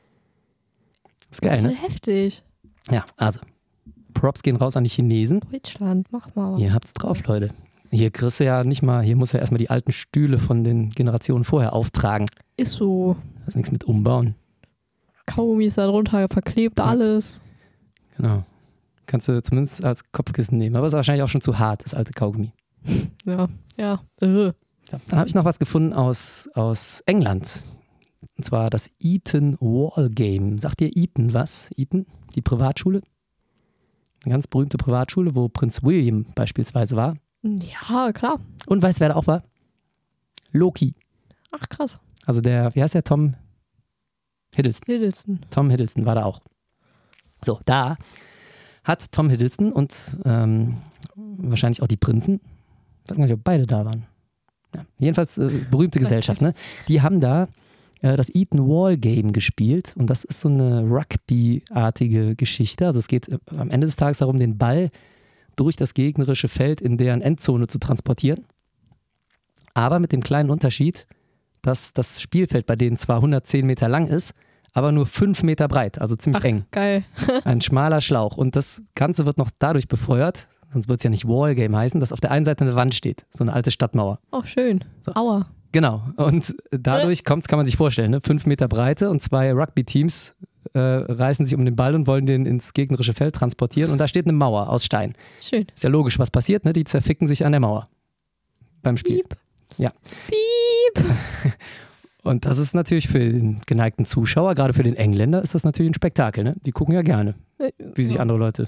Ist geil, Voll ne? heftig. Ja, also, Props gehen raus an die Chinesen. Deutschland, mach mal was. Ihr habt's drauf, Leute. Hier kriegst du ja nicht mal, hier muss ja erstmal die alten Stühle von den Generationen vorher auftragen. Ist so. Da ist nichts mit umbauen. Kaugummi ist da drunter, verklebt alles. Genau. Kannst du zumindest als Kopfkissen nehmen. Aber ist wahrscheinlich auch schon zu hart, das alte Kaugummi. Ja, ja. Äh. So, dann habe ich noch was gefunden aus, aus England. Und zwar das Eton Wall Game. Sagt dir Eton was? Eton? Die Privatschule? Eine ganz berühmte Privatschule, wo Prinz William beispielsweise war. Ja, klar. Und weißt du, wer da auch war? Loki. Ach, krass. Also der, wie heißt der? Tom Hiddleston. Hiddleston. Tom Hiddleston war da auch. So, da hat Tom Hiddleston und ähm, wahrscheinlich auch die Prinzen, ich weiß gar nicht, ob beide da waren. Ja, jedenfalls äh, berühmte Gesellschaft, ne? Die haben da äh, das Eton Wall Game gespielt und das ist so eine Rugby-artige Geschichte. Also es geht äh, am Ende des Tages darum, den Ball durch das gegnerische Feld in deren Endzone zu transportieren. Aber mit dem kleinen Unterschied, dass das Spielfeld bei denen zwar hundertzehn Meter lang ist, aber nur fünf Meter breit, also ziemlich Ach, eng. geil. Ein schmaler Schlauch. Und das Ganze wird noch dadurch befeuert, sonst wird es ja nicht Wallgame heißen, dass auf der einen Seite eine Wand steht, so eine alte Stadtmauer. Oh, schön. So. Aua. Genau. Und dadurch kommt's, kann man sich vorstellen, ne? Fünf Meter Breite und zwei Rugby-Teams äh, reißen sich um den Ball und wollen den ins gegnerische Feld transportieren. Und da steht eine Mauer aus Stein. Schön. Ist ja logisch, was passiert, ne? Die zerficken sich an der Mauer beim Spiel. Piep. Ja. Piep. Und das ist natürlich für den geneigten Zuschauer, gerade für den Engländer, ist das natürlich ein Spektakel. Ne? Die gucken ja gerne, wie sich andere Leute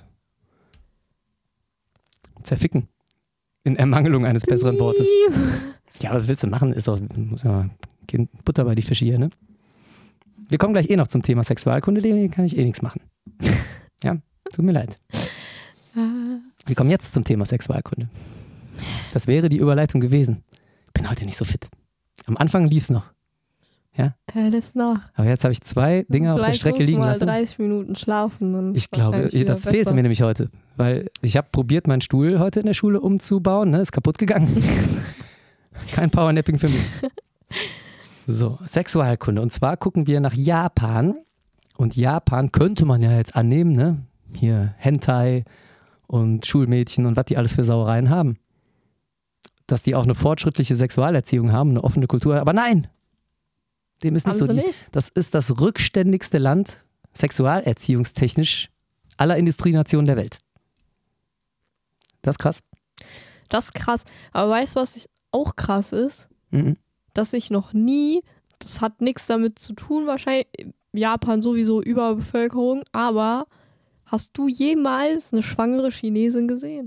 zerficken. In Ermangelung eines besseren Wortes. Piep. Ja, was willst du machen? Ist doch, muss ja mal Kind Butter bei die Fische hier, ne? Wir kommen gleich eh noch zum Thema Sexualkunde, Leonie, kann ich eh nichts machen. Ja, tut mir leid. Wir kommen jetzt zum Thema Sexualkunde. Das wäre die Überleitung gewesen. Ich bin heute nicht so fit. Am Anfang lief's noch. Ja? Äh, das nach. Aber jetzt habe ich zwei Dinge auf der Vielleicht Strecke musst du liegen mal lassen. dreißig Minuten schlafen. Dann Ich glaube, wahrscheinlich wieder das fehlte besser. mir nämlich heute. Weil ich habe probiert, meinen Stuhl heute in der Schule umzubauen. Ne? Ist kaputt gegangen. Kein Powernapping für mich. So, Sexualkunde. Und zwar gucken wir nach Japan. Und Japan könnte man ja jetzt annehmen, ne? Hier Hentai und Schulmädchen und was die alles für Sauereien haben. Dass die auch eine fortschrittliche Sexualerziehung haben, eine offene Kultur. Aber nein! Dem ist nicht Haben so. sie Die, nicht? das ist das rückständigste Land, sexualerziehungstechnisch, aller Industrienationen der Welt. Das ist krass. Das ist krass. Aber weißt du, was ich auch krass ist? Mhm. Dass ich noch nie, das hat nichts damit zu tun, wahrscheinlich Japan sowieso Überbevölkerung, aber hast du jemals eine schwangere Chinesin gesehen?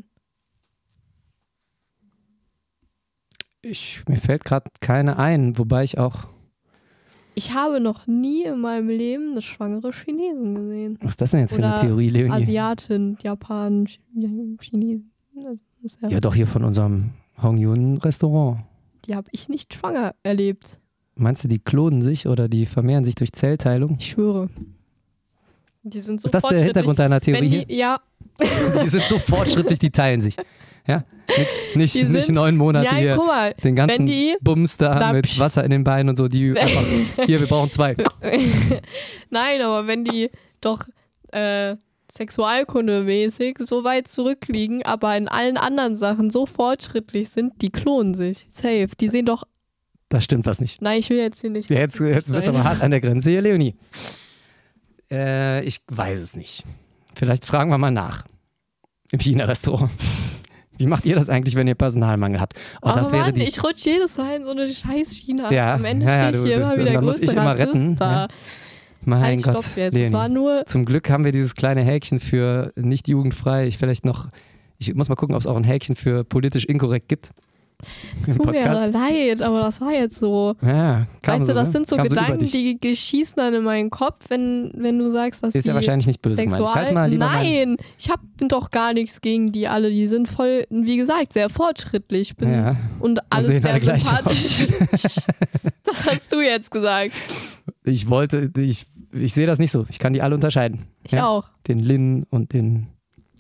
Ich, mir fällt gerade keine ein, wobei ich auch. Ich habe noch nie in meinem Leben eine schwangere Chinesin gesehen. Was ist das denn jetzt für eine Oder Theorie, Leonie? Asiatin, Japan, Ch- Chinesen. Das ist ja, Ja, doch hier von unserem Hongyun-Restaurant. Die habe ich nicht schwanger erlebt. Meinst du, die klonen sich oder die vermehren sich durch Zellteilung? Ich schwöre. Die sind so Ist das der fortschrittlich. Hintergrund deiner Theorie Wenn hier? die, ja, Die sind so fortschrittlich, die teilen sich. Ja? Nix, nicht, Die nicht sind- neun Monate nein, hier. guck mal, Den ganzen wenn die, Bums da, da- mit Wasser in den Beinen und so, die einfach, hier, wir brauchen zwei. nein, aber wenn die doch äh, sexualkundemäßig so weit zurückliegen, aber in allen anderen Sachen so fortschrittlich sind, die klonen sich. Safe. Die sehen doch, Da stimmt was nicht. nein, ich will jetzt hier nicht. Ja, jetzt, jetzt bist du sein. aber hart an der Grenze hier, Leonie. Äh, ich weiß es nicht. Vielleicht fragen wir mal nach. Im China-Restaurant. Wie macht ihr das eigentlich, wenn ihr Personalmangel habt? Oh, Oh, das wäre Mann, die, ich rutsche jedes Mal in so eine scheiß China. Ja, Am Ende ja, ja, stehe ich du- hier das- immer wieder dann muss ich größte immer retten, Rassist da. ja. Mein Halt, Gott, stopp jetzt. Leonie. Es war nur, Zum Glück haben wir dieses kleine Häkchen für nicht jugendfrei. Ich vielleicht noch, ich muss mal gucken, ob es auch ein Häkchen für politisch inkorrekt gibt. es tut mir ja leid, aber das war jetzt so. Ja, kam Weißt so, du, das ne? sind so Kam über Gedanken, dich. die geschießen dann in meinen Kopf, wenn, wenn du sagst, dass Ist die ja wahrscheinlich nicht böse gemeint. Ich Sexual... halte mal lieber mein, Nein, ich habe doch gar nichts gegen die alle. Die sind voll, wie gesagt, sehr fortschrittlich. Bin ja. und alles sehen sehr alle gleich sympathisch. Das hast du jetzt gesagt. Ich wollte, ich, ich sehe das nicht so. Ich kann die alle unterscheiden. Ich Ja. auch. Den Lin und den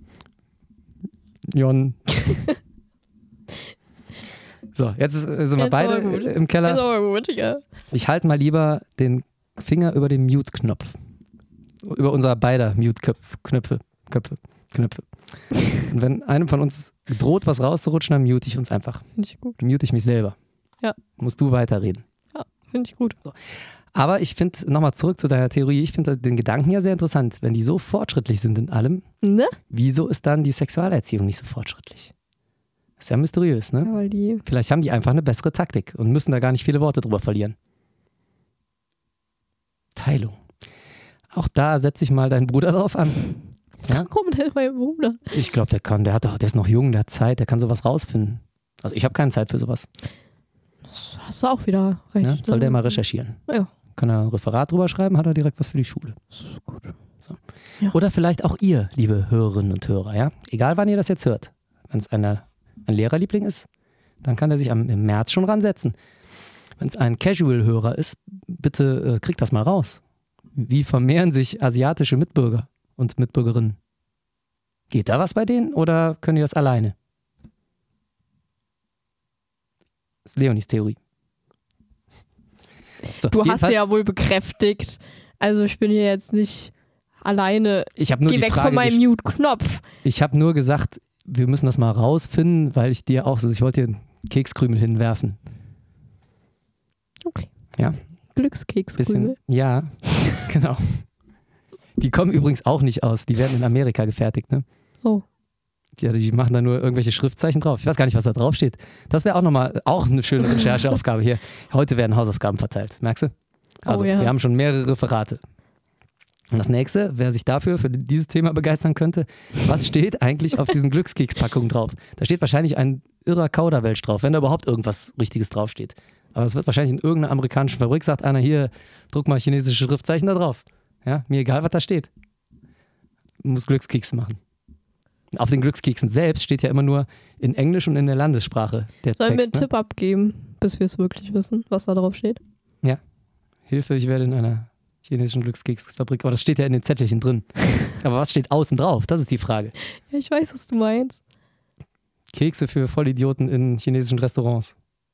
Jon. So, jetzt äh, sind wir Jetzt beide aber gut. äh, im Ist Keller. aber gut, ja. Ich halte mal lieber den Finger über den Mute-Knopf. Über unser beider Mute-Knöpfe. Köpfe, Knöpfe. Und wenn einem von uns droht, was rauszurutschen, dann mute ich uns einfach. Finde ich gut. Mute ich mich selber. Ja. Musst du weiterreden. Finde ich gut. Aber ich finde, nochmal zurück zu deiner Theorie, ich finde den Gedanken ja sehr interessant. Wenn die so fortschrittlich sind in allem, Ne? wieso ist dann die Sexualerziehung nicht so fortschrittlich? Das ist ja mysteriös, ne? Ja, weil die. Vielleicht haben die einfach eine bessere Taktik und müssen da gar nicht viele Worte drüber verlieren. Teilung. Auch da setze ich mal deinen Bruder drauf an. Ja? Warum denn mein Bruder? Ich glaube, der kann, der hat doch, der ist noch jung, der hat Zeit, der kann sowas rausfinden. Also ich habe keine Zeit für sowas. Das hast du auch wieder recht. Ne? Soll ne? der mal recherchieren? Ja. Kann er ein Referat drüber schreiben, hat er direkt was für die Schule. Das ist gut. Oder vielleicht auch ihr, liebe Hörerinnen und Hörer, ja? Egal wann ihr das jetzt hört. Wenn es eine, ein Lehrerliebling ist, dann kann er sich am, im März schon ransetzen. Wenn es ein Casual-Hörer ist, bitte äh, kriegt das mal raus. Wie vermehren sich asiatische Mitbürger und Mitbürgerinnen? Geht da was bei denen oder können die das alleine? Das ist Leonis Theorie. So, Du hast jedenfalls- sie ja wohl bekräftigt. Also ich bin hier jetzt nicht alleine. ich habe nur Geh die weg Frage von meinem gesch- Mute-Knopf. Ich habe nur gesagt, wir müssen das mal rausfinden, weil ich dir auch so, ich wollte dir einen Kekskrümel hinwerfen. Okay. Ja. Glückskeks. Bisschen, ja, genau. Die kommen übrigens auch nicht aus, die werden in Amerika gefertigt, ne? Oh. Ja, die machen da nur irgendwelche Schriftzeichen drauf. Ich weiß gar nicht, was da drauf steht. Das wäre auch nochmal auch eine schöne Rechercheaufgabe hier. Heute werden Hausaufgaben verteilt, merkst du? Also, Oh ja. wir haben schon mehrere Referate. Und das nächste, wer sich dafür, für dieses Thema begeistern könnte, was steht eigentlich auf diesen Glückskekspackungen drauf? Da steht wahrscheinlich ein irrer Kauderwelsch drauf, wenn da überhaupt irgendwas Richtiges draufsteht. Aber es wird wahrscheinlich in irgendeiner amerikanischen Fabrik, sagt einer, hier, druck mal chinesische Schriftzeichen da drauf. Ja, mir egal, was da steht. Man muss Glückskekse machen. Auf den Glückskeksen selbst steht ja immer nur in Englisch und in der Landessprache der Sollen wir Text. einen Ne? Tipp abgeben, bis wir es wirklich wissen, was da drauf steht? Hilfe, ich werde in einer chinesischen Glückskeksfabrik. Aber das steht ja in den Zettelchen drin. Aber was steht außen drauf? Das ist die Frage. Ja, ich weiß, was du meinst. Kekse für Vollidioten in chinesischen Restaurants.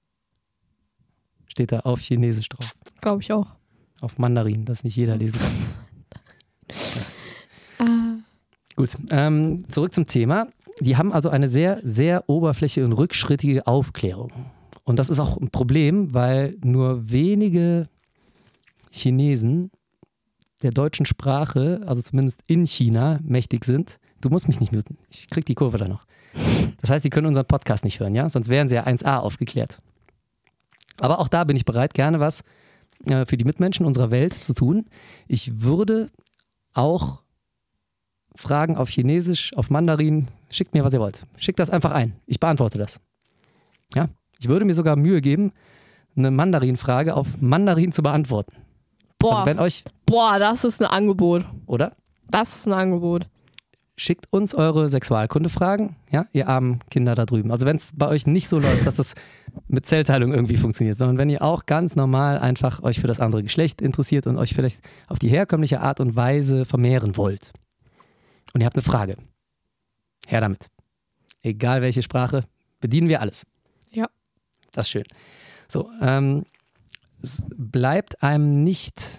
Steht da auf Chinesisch drauf. Glaube ich auch. Auf Mandarin, das nicht jeder lesen kann. Ah. Gut, ähm, zurück zum Thema. Die haben also eine sehr, sehr oberflächliche und rückschrittige Aufklärung. Und das ist auch ein Problem, weil nur wenige Chinesen der deutschen Sprache, also zumindest in China, mächtig sind. Du musst mich nicht muten. Ich krieg die Kurve da noch. Das heißt, die können unseren Podcast nicht hören, ja? Sonst wären sie ja eins a aufgeklärt. Aber auch da bin ich bereit, gerne was äh, für die Mitmenschen unserer Welt zu tun. Ich würde auch Fragen auf Chinesisch, auf Mandarin, schickt mir, was ihr wollt. Schickt das einfach ein. Ich beantworte das. Ja? Ich würde mir sogar Mühe geben, eine Mandarin-Frage auf Mandarin zu beantworten. Boah, Also wenn euch, boah, das ist ein Angebot. oder? Das ist ein Angebot. Schickt uns eure Sexualkunde-Fragen, ja, ihr armen Kinder da drüben. Also wenn es bei euch nicht so läuft, dass das mit Zellteilung irgendwie funktioniert, sondern wenn ihr auch ganz normal einfach euch für das andere Geschlecht interessiert und euch vielleicht auf die herkömmliche Art und Weise vermehren wollt. Und ihr habt eine Frage. Her damit. Egal welche Sprache, bedienen wir alles. Ja. Das ist schön. So, ähm, es bleibt einem nicht,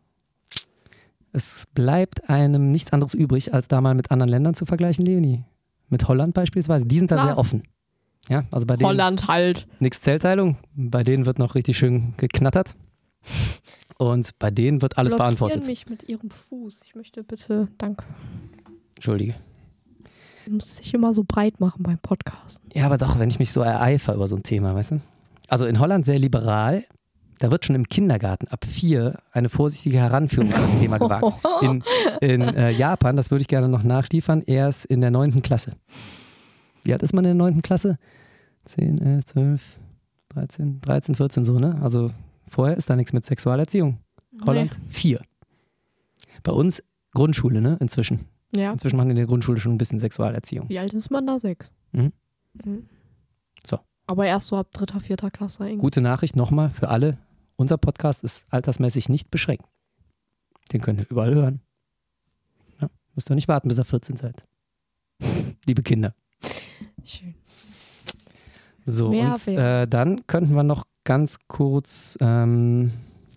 es bleibt einem nichts anderes übrig, als da mal mit anderen Ländern zu vergleichen, Leonie. Mit Holland beispielsweise. Die sind da Klar. sehr offen. Ja, also bei denen Holland halt. nichts Zellteilung. Bei denen wird noch richtig schön geknattert. Und bei denen wird alles Blockieren beantwortet. mich mit ihrem Fuß. Ich möchte bitte, danke. Entschuldige. Du musst dich immer so breit machen beim Podcast. Ja, aber doch, wenn ich mich so ereifere über so ein Thema, weißt du? Also in Holland sehr liberal. Da wird schon im Kindergarten ab vier eine vorsichtige Heranführung an das Thema gewagt. In, in äh, Japan, das würde ich gerne noch nachliefern, erst in der neunten Klasse. Wie alt ist man in der neunten Klasse? zehn, elf, zwölf, dreizehn, dreizehn, vierzehn so, ne? Also vorher ist da nichts mit Sexualerziehung. Holland Nee. vier. Bei uns Grundschule, ne? Inzwischen. Ja. Inzwischen machen die in der Grundschule schon ein bisschen Sexualerziehung. Wie alt ist man da? Sechs. Mhm. Mhm. So. Aber erst so ab dritter, vierter Klasse eigentlich. Gute Nachricht nochmal für alle. Unser Podcast ist altersmäßig nicht beschränkt. Den könnt ihr überall hören. Ja, müsst ihr nicht warten, bis ihr vierzehn seid. Liebe Kinder. Schön. So, Mehr und wäre- äh, dann könnten wir noch ganz kurz ähm,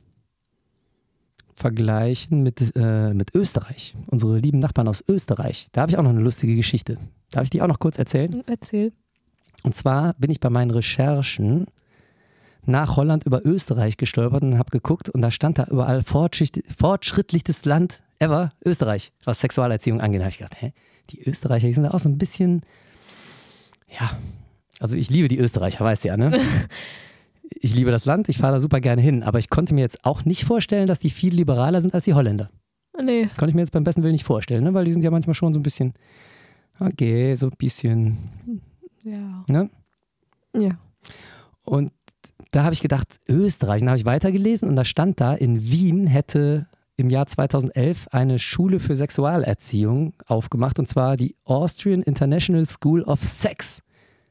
vergleichen mit, äh, mit Österreich. Unsere lieben Nachbarn aus Österreich. Da habe ich auch noch eine lustige Geschichte. Darf ich die auch noch kurz erzählen? Erzähl. Und zwar bin ich bei meinen Recherchen nach Holland über Österreich gestolpert und habe geguckt und da stand da überall fortschritt- fortschrittlichstes Land ever, Österreich, was Sexualerziehung angeht. Da habe ich gedacht, hä, die Österreicher, die sind da auch so ein bisschen, ja, also ich liebe die Österreicher, weißt du ja, ne? Ich liebe das Land, ich fahre da super gerne hin, aber ich konnte mir jetzt auch nicht vorstellen, dass die viel liberaler sind als die Holländer. Nee. Konnte ich mir jetzt beim besten Willen nicht vorstellen, ne? Weil die sind ja manchmal schon so ein bisschen, okay, so ein bisschen, Ja. ne? Ja. Und da habe ich gedacht, Österreich, dann habe ich weitergelesen und da stand da, in Wien hätte im Jahr zweitausendelf eine Schule für Sexualerziehung aufgemacht und zwar die Austrian International School of Sex,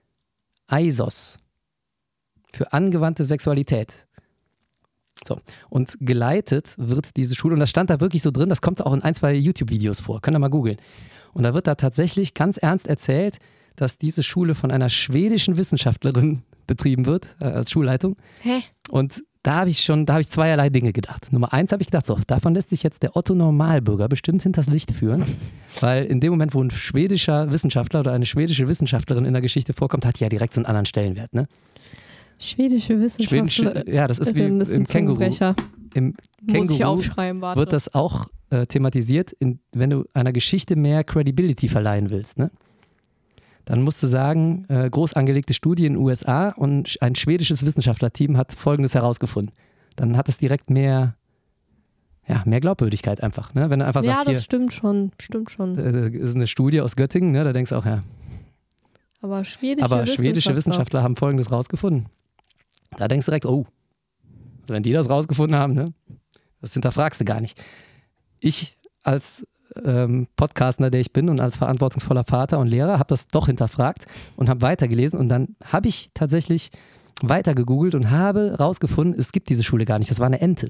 I S O S, für angewandte Sexualität. So, und geleitet wird diese Schule, und das stand da wirklich so drin, das kommt auch in ein, zwei YouTube-Videos vor, könnt ihr mal googeln. Und da wird da tatsächlich ganz ernst erzählt, dass diese Schule von einer schwedischen Wissenschaftlerin betrieben wird, äh, als Schulleitung. Hä? Und da habe ich schon, da habe ich zweierlei Dinge gedacht. Nummer eins habe ich gedacht, so, davon lässt sich jetzt der Otto-Normalbürger bestimmt hinters Licht führen, weil in dem Moment, wo ein schwedischer Wissenschaftler oder eine schwedische Wissenschaftlerin in der Geschichte vorkommt, hat die ja direkt so einen anderen Stellenwert, ne? Schwedische Wissenschaftler. Schwedische, ja, das ist wie Das ist ein im Känguru. Zungenbrecher. Im Muss ich Känguru aufschreiben, warte. wird das auch äh, thematisiert, in, wenn du einer Geschichte mehr Credibility verleihen willst, ne? Dann musst du sagen, äh, groß angelegte Studie in den U S A und ein schwedisches Wissenschaftlerteam hat Folgendes herausgefunden. Dann hat es direkt mehr, ja, mehr Glaubwürdigkeit einfach. Ne? Wenn du einfach ja, sagst, das hier stimmt schon. Stimmt schon. äh, ist eine Studie aus Göttingen, ne? Da denkst du auch, ja. Aber schwedische Aber Wissenschaftler. schwedische Wissenschaftler haben Folgendes rausgefunden. Da denkst du direkt, oh, also wenn die das rausgefunden haben, ne? Das hinterfragst du gar nicht. Ich als ähm, Podcaster, der ich bin und als verantwortungsvoller Vater und Lehrer, habe das doch hinterfragt und habe weitergelesen und dann habe ich tatsächlich weiter gegoogelt und habe rausgefunden, es gibt diese Schule gar nicht. Das war eine Ente.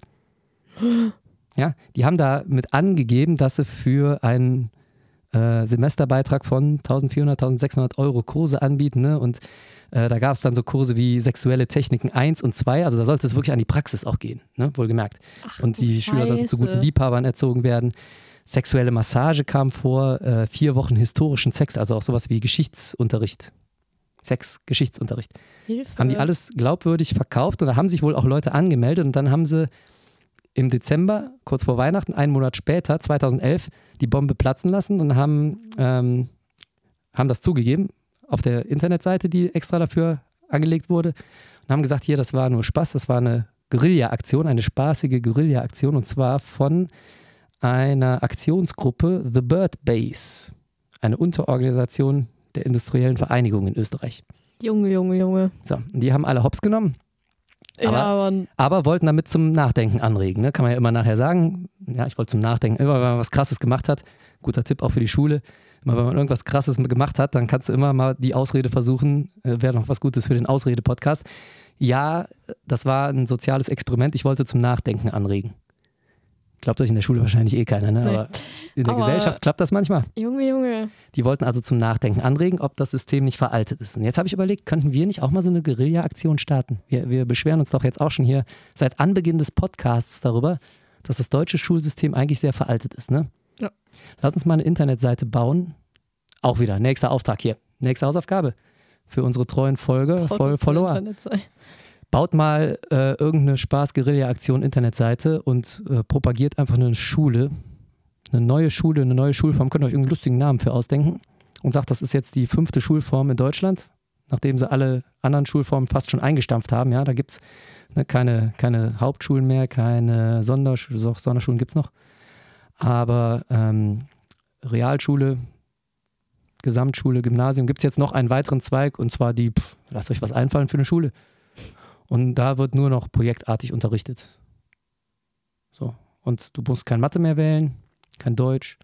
Ja, die haben da mit angegeben, dass sie für einen äh, Semesterbeitrag von eintausendvierhundert, eintausendsechshundert Euro Kurse anbieten, ne? Und äh, da gab es dann so Kurse wie sexuelle Techniken eins und zwei, also da sollte es wirklich an die Praxis auch gehen, ne? Wohlgemerkt. Ach, Und die du Schüler sollten zu Scheiße. guten Liebhabern erzogen werden. Sexuelle Massage kam vor, äh, vier Wochen historischen Sex, also auch sowas wie Geschichtsunterricht. Sex, Geschichtsunterricht. Hilfe. Haben die alles glaubwürdig verkauft und da haben sich wohl auch Leute angemeldet und dann haben sie im Dezember, kurz vor Weihnachten, einen Monat später, zweitausendelf, die Bombe platzen lassen und haben, ähm, haben das zugegeben auf der Internetseite, die extra dafür angelegt wurde und haben gesagt, hier, das war nur Spaß, das war eine Guerilla-Aktion, eine spaßige Guerilla-Aktion und zwar von einer Aktionsgruppe The Bird Base, eine Unterorganisation der industriellen Vereinigung in Österreich. Junge, Junge, Junge. So, und die haben alle hops genommen, Ja, Aber- aber aber wollten damit zum Nachdenken anregen. Ne? Kann man ja immer nachher sagen, ja, ich wollte zum Nachdenken. Immer wenn man was Krasses gemacht hat, guter Tipp auch für die Schule, immer wenn man irgendwas Krasses gemacht hat, dann kannst du immer mal die Ausrede versuchen, äh, wäre noch was Gutes für den Ausrede-Podcast. Ja, das war ein soziales Experiment, ich wollte zum Nachdenken anregen. Glaubt euch in der Schule wahrscheinlich eh keiner, ne? Nee. Aber in der Aber- Gesellschaft klappt das manchmal. Junge, Junge. Die wollten also zum Nachdenken anregen, ob das System nicht veraltet ist. Und jetzt habe ich überlegt, könnten wir nicht auch mal so eine Guerilla-Aktion starten? Wir, wir beschweren uns doch jetzt auch schon hier seit Anbeginn des Podcasts darüber, dass das deutsche Schulsystem eigentlich sehr veraltet ist. Ne? Ja. Lass uns mal eine Internetseite bauen. Auch wieder, nächster Auftrag hier. Nächste Hausaufgabe für unsere treuen Folge, Fol Follower. Internetseite. Baut mal äh, irgendeine Spaß-Guerilla-Aktion Internetseite und äh, propagiert einfach eine Schule, eine neue Schule, eine neue Schulform, könnt ihr euch irgendeinen lustigen Namen für ausdenken und sagt, das ist jetzt die fünfte Schulform in Deutschland, nachdem sie alle anderen Schulformen fast schon eingestampft haben. Ja, da gibt es ne, keine, keine Hauptschulen mehr, keine Sondersch- Sonderschulen gibt es noch. Aber ähm, Realschule, Gesamtschule, Gymnasium, gibt es jetzt noch einen weiteren Zweig und zwar die, pff, lasst euch was einfallen für eine Schule. Und da wird nur noch projektartig unterrichtet. So. Und du musst kein Mathe mehr wählen, kein Deutsch.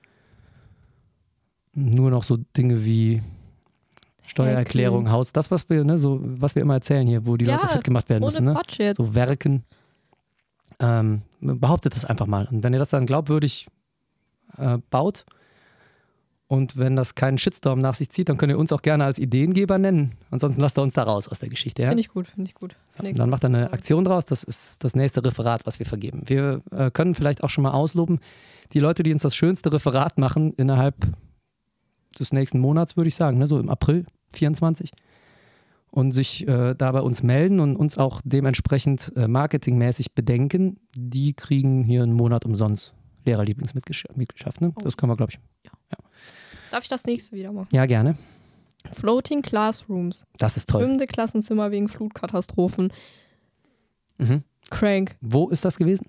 Nur noch so Dinge wie Steuererklärung, Haus, das, was wir, ne, so, was wir immer erzählen hier, wo die Ja, Leute fit gemacht werden ohne müssen. Ne? Quatsch jetzt. So Werken. Ähm, behauptet das einfach mal. Und wenn ihr das dann glaubwürdig äh, baut und wenn das keinen Shitstorm nach sich zieht, dann könnt ihr uns auch gerne als Ideengeber nennen. Ansonsten lasst ihr uns da raus aus der Geschichte. Ja? Finde ich gut, finde ich gut. So, Find ich dann gut. macht er eine Aktion draus. Das ist das nächste Referat, was wir vergeben. Wir äh, können vielleicht auch schon mal ausloben, die Leute, die uns das schönste Referat machen innerhalb des nächsten Monats, würde ich sagen, ne? So im April vierundzwanzig und sich äh, da bei uns melden und uns auch dementsprechend äh, marketingmäßig bedenken, die kriegen hier einen Monat umsonst Lehrerlieblingsmitgliedschaft. Ne? Das können wir, glaube ich. Darf ich das nächste wieder machen? Ja, gerne. Floating Classrooms. Das ist toll. Fünfte Klassenzimmer wegen Flutkatastrophen. Mhm. Crank. Wo ist das gewesen?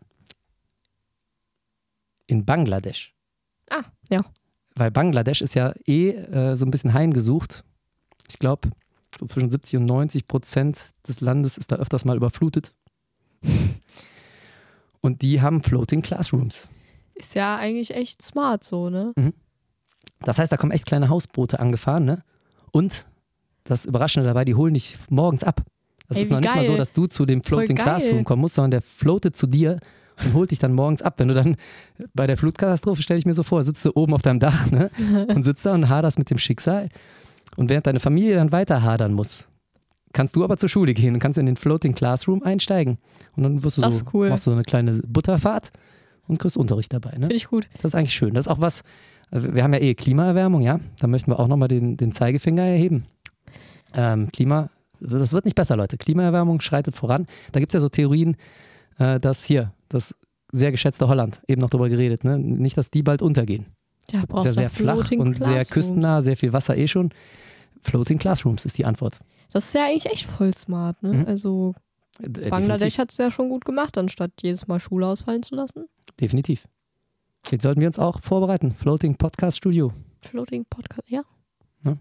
In Bangladesch. Ah, ja. Weil Bangladesch ist ja eh äh, so ein bisschen heimgesucht. Ich glaube, so zwischen siebzig und neunzig Prozent des Landes ist da öfters mal überflutet. Und die haben Floating Classrooms. Ist ja eigentlich echt smart so, ne? Das heißt, da kommen echt kleine Hausboote angefahren, ne? Und das Überraschende dabei, die holen dich morgens ab. Das Ey, ist wie noch nicht mal geil. so, dass du zu dem Floating geil. Classroom kommen musst, sondern der floatet zu dir und holt dich dann morgens ab. Wenn du dann bei der Flutkatastrophe, stelle ich mir so vor, sitzt du oben auf deinem Dach, ne? Und sitzt da und haderst mit dem Schicksal. Und während deine Familie dann weiter hadern muss, kannst du aber zur Schule gehen und kannst in den Floating Classroom einsteigen. Und dann wirst du Das so, ist cool. machst du so eine kleine Butterfahrt und kriegst Unterricht dabei. Ne? Finde ich gut. Das ist eigentlich schön. Das ist auch was, wir haben ja eh Klimaerwärmung, ja. Da möchten wir auch nochmal den, den Zeigefinger erheben. Ähm, Klima, das wird nicht besser, Leute. Klimaerwärmung schreitet voran. Da gibt es ja so Theorien, äh, dass hier, das sehr geschätzte Holland, eben noch drüber geredet, ne? Nicht, dass die bald untergehen. Ja, Ist braucht ja sehr doch flach Floating und sehr Classrooms. küstennah, sehr viel Wasser eh schon. Floating Classrooms ist die Antwort. Das ist ja eigentlich echt voll smart, ne? Mhm. Also Äh, Bangladesch hat es ja schon gut gemacht, anstatt jedes Mal Schule ausfallen zu lassen. Definitiv. Jetzt sollten wir uns auch vorbereiten. Floating Podcast Studio. Floating Podcast, ja. Ja.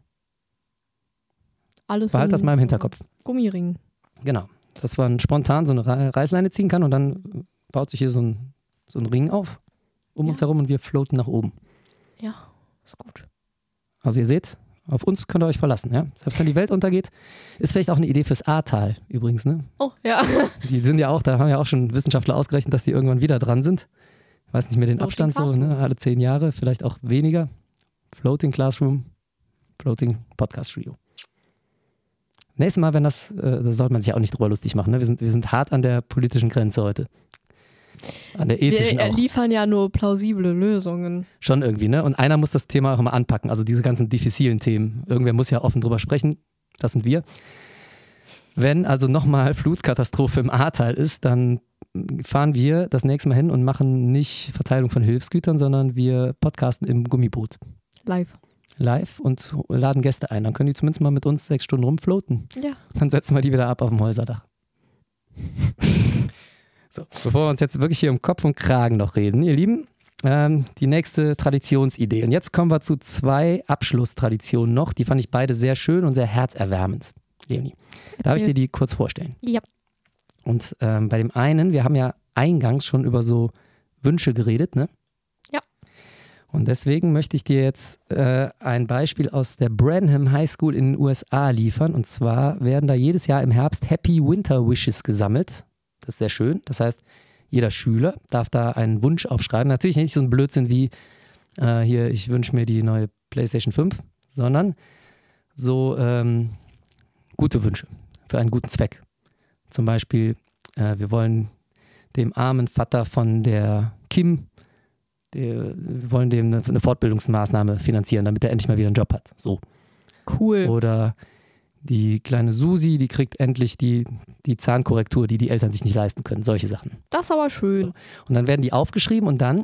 Alles Behalt in das mal im so Hinterkopf. Gummiringen. Genau. Dass man spontan so eine Re- Reißleine ziehen kann und dann baut sich hier so ein, so ein Ring auf um Ja. uns herum und wir floaten nach oben. Ja, ist gut. Also ihr seht, auf uns könnt ihr euch verlassen. Ja? Selbst wenn die Welt untergeht, ist vielleicht auch eine Idee fürs Ahrtal übrigens. Ne? Oh, ja. Die sind ja auch, da haben ja auch schon Wissenschaftler ausgerechnet, dass die irgendwann wieder dran sind. Ich weiß nicht mehr den Floating Abstand so, Classroom. ne? Alle zehn Jahre, vielleicht auch weniger. Floating Classroom, Floating Podcast Studio. Nächstes Mal, wenn das, äh, da sollte man sich auch nicht drüber lustig machen. Ne? Wir sind, wir sind hart an der politischen Grenze heute. An der ethischen Wir auch. liefern ja nur plausible Lösungen. Schon irgendwie, ne? Und einer muss das Thema auch immer anpacken. Also diese ganzen diffizilen Themen. Irgendwer muss ja offen drüber sprechen. Das sind wir. Wenn also nochmal Flutkatastrophe im Ahrtal ist, dann fahren wir das nächste Mal hin und machen nicht Verteilung von Hilfsgütern, sondern wir podcasten im Gummiboot. Live. Live und laden Gäste ein. Dann können die zumindest mal mit uns sechs Stunden rumfloaten. Ja. Dann setzen wir die wieder ab auf dem Häuserdach. So, bevor wir uns jetzt wirklich hier um Kopf und Kragen noch reden, ihr Lieben, ähm, die nächste Traditionsidee. Und jetzt kommen wir zu zwei Abschlusstraditionen noch. Die fand ich beide sehr schön und sehr herzerwärmend. Leonie, darf ich dir die kurz vorstellen? Ja. Und ähm, bei dem einen, wir haben ja eingangs schon über so Wünsche geredet, ne? Ja. Und deswegen möchte ich dir jetzt äh, ein Beispiel aus der Branham High School in den U S A liefern. Und zwar werden da jedes Jahr im Herbst Happy Winter Wishes gesammelt. Das ist sehr schön. Das heißt, jeder Schüler darf da einen Wunsch aufschreiben. Natürlich nicht so ein Blödsinn wie äh, hier, ich wünsche mir die neue PlayStation fünf, sondern so ähm, gute Wünsche für einen guten Zweck. Zum Beispiel, äh, wir wollen dem armen Vater von der Kim, der, wir wollen dem eine, eine Fortbildungsmaßnahme finanzieren, damit er endlich mal wieder einen Job hat. So. Cool. Oder die kleine Susi, die kriegt endlich die, die Zahnkorrektur, die die Eltern sich nicht leisten können. Solche Sachen. Das ist aber schön. So. Und dann werden die aufgeschrieben und dann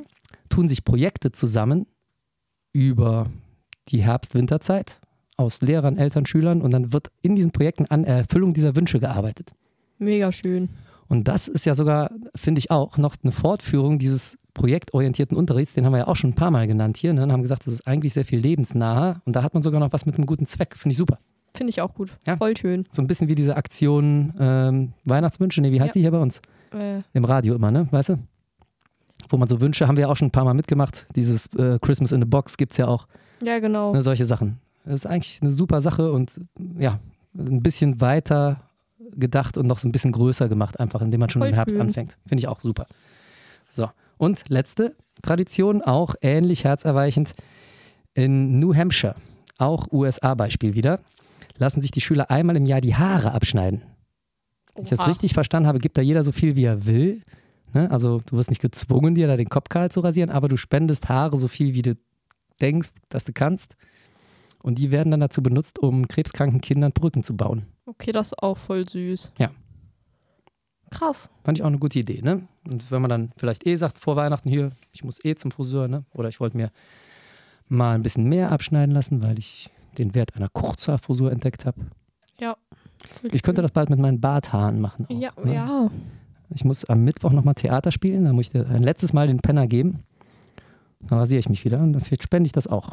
tun sich Projekte zusammen über die Herbst-Winterzeit aus Lehrern, Eltern, Schülern und dann wird in diesen Projekten an Erfüllung dieser Wünsche gearbeitet. Mega schön. Und das ist ja sogar, finde ich auch, noch eine Fortführung dieses projektorientierten Unterrichts, den haben wir ja auch schon ein paar Mal genannt hier, ne? Und haben gesagt, das ist eigentlich sehr viel lebensnaher und da hat man sogar noch was mit einem guten Zweck, finde ich super. Finde ich auch gut, ja? Voll schön. So ein bisschen wie diese Aktion ähm, Weihnachtswünsche, nee, wie heißt ja. die hier bei uns? Äh. Im Radio immer, ne, weißt du? Wo man so Wünsche, haben wir ja auch schon ein paar Mal mitgemacht, dieses äh, Christmas in a Box gibt es ja auch. Ja, genau. Ne, solche Sachen. Das ist eigentlich eine super Sache und ja, ein bisschen weiter gedacht und noch so ein bisschen größer gemacht, einfach indem man schon Voll im Herbst schön. anfängt. Finde ich auch super. So, und letzte Tradition, auch ähnlich herzerweichend, in New Hampshire, auch U S A-Beispiel wieder, lassen sich die Schüler einmal im Jahr die Haare abschneiden. Wenn ich das Oha. richtig verstanden habe, gibt da jeder so viel, wie er will. Ne? Also du wirst nicht gezwungen, dir da den Kopf kahl zu rasieren, aber du spendest Haare so viel, wie du denkst, dass du kannst. Und die werden dann dazu benutzt, um krebskranken Kindern Brücken zu bauen. Okay, das ist auch voll süß. Ja. Krass. Fand ich auch eine gute Idee, ne? Und wenn man dann vielleicht eh sagt, vor Weihnachten hier, ich muss eh zum Friseur, ne? Oder ich wollte mir mal ein bisschen mehr abschneiden lassen, weil ich den Wert einer Kurzhaarfrisur entdeckt habe. Ja. Ich könnte das bald mit meinen Barthaaren machen. Auch, Ja, ne? ja. Ich muss am Mittwoch nochmal Theater spielen, da muss ich dir ein letztes Mal den Penner geben. Dann rasiere ich mich wieder und dann spende ich das auch.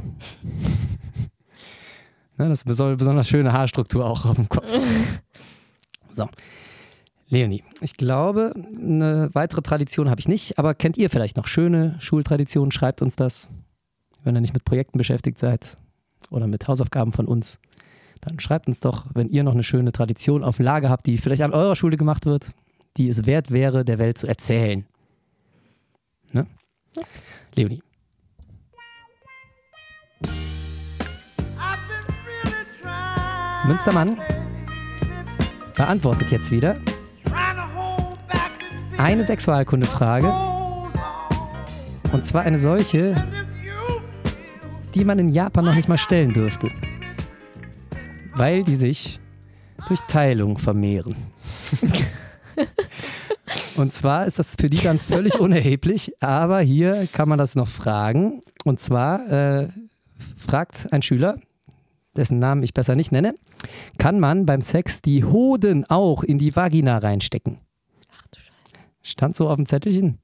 Ne, das ist eine besonders schöne Haarstruktur auch auf dem Kopf. So. Leonie, ich glaube, eine weitere Tradition habe ich nicht, aber kennt ihr vielleicht noch schöne Schultraditionen? Schreibt uns das, wenn ihr nicht mit Projekten beschäftigt seid oder mit Hausaufgaben von uns. Dann schreibt uns doch, wenn ihr noch eine schöne Tradition auf Lager habt, die vielleicht an eurer Schule gemacht wird, die es wert wäre, der Welt zu erzählen. Ne? Leonie. Münstermann beantwortet jetzt wieder eine Sexualkundefrage. Und zwar eine solche, die man in Japan noch nicht mal stellen dürfte. Weil die sich durch Teilung vermehren. Und zwar ist das für die dann völlig unerheblich, aber hier kann man das noch fragen. Und zwar äh, fragt ein Schüler, dessen Namen ich besser nicht nenne, kann man beim Sex die Hoden auch in die Vagina reinstecken? Ach du Scheiße. Stand so auf dem Zettelchen.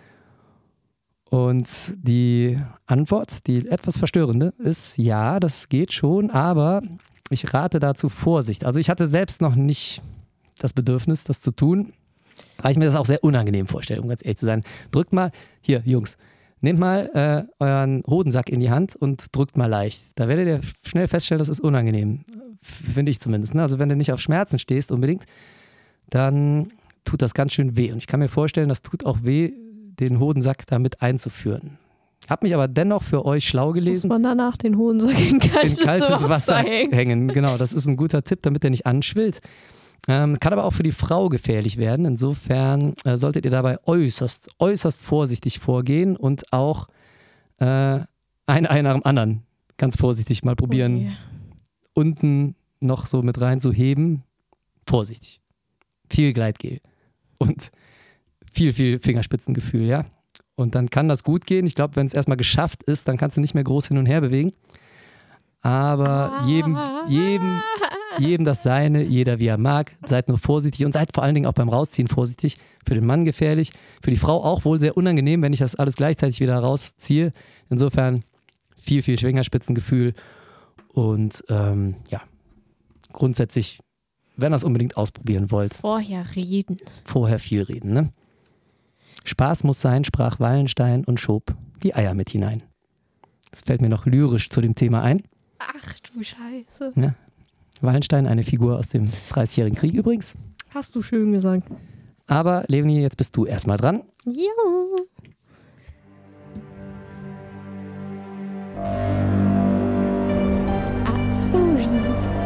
Und die Antwort, die etwas verstörende, ist ja, das geht schon, aber ich rate dazu Vorsicht. Also ich hatte selbst noch nicht das Bedürfnis, das zu tun, weil ich mir das auch sehr unangenehm vorstelle, um ganz ehrlich zu sein. Drückt mal, hier Jungs, nehmt mal äh, euren Hodensack in die Hand und drückt mal leicht. Da werdet ihr schnell feststellen, das ist unangenehm. Finde ich zumindest. Ne? Also wenn du nicht auf Schmerzen stehst unbedingt, dann tut das ganz schön weh. Und ich kann mir vorstellen, das tut auch weh, den Hodensack damit einzuführen. Hab mich aber dennoch für euch schlau gelesen. Muss man danach den Hodensack in kaltes, in kaltes Wasser hängen. hängen. Genau, das ist ein guter Tipp, damit der nicht anschwillt. Ähm, kann aber auch für die Frau gefährlich werden. Insofern äh, solltet ihr dabei äußerst, äußerst vorsichtig vorgehen und auch äh, ein Ei nach dem anderen ganz vorsichtig mal probieren, Okay. unten noch so mit rein zu heben. Vorsichtig. Viel Gleitgel und viel, viel Fingerspitzengefühl, ja. Und dann kann das gut gehen. Ich glaube, wenn es erstmal geschafft ist, dann kannst du nicht mehr groß hin und her bewegen. Aber jedem, jedem, jedem das Seine, jeder wie er mag. Seid nur vorsichtig und seid vor allen Dingen auch beim Rausziehen vorsichtig. Für den Mann gefährlich, für die Frau auch wohl sehr unangenehm, wenn ich das alles gleichzeitig wieder rausziehe. Insofern viel, viel Fingerspitzengefühl und ähm, ja, grundsätzlich, wenn ihr es unbedingt ausprobieren wollt, Vorher reden. vorher viel reden, ne? Spaß muss sein, sprach Wallenstein und schob die Eier mit hinein. Das fällt mir noch lyrisch zu dem Thema ein. Ach du Scheiße. Ja. Wallenstein, eine Figur aus dem dreißigjährigen Krieg übrigens. Hast du schön gesagt. Aber Leonie, jetzt bist du erstmal dran. Ja. Astrologie.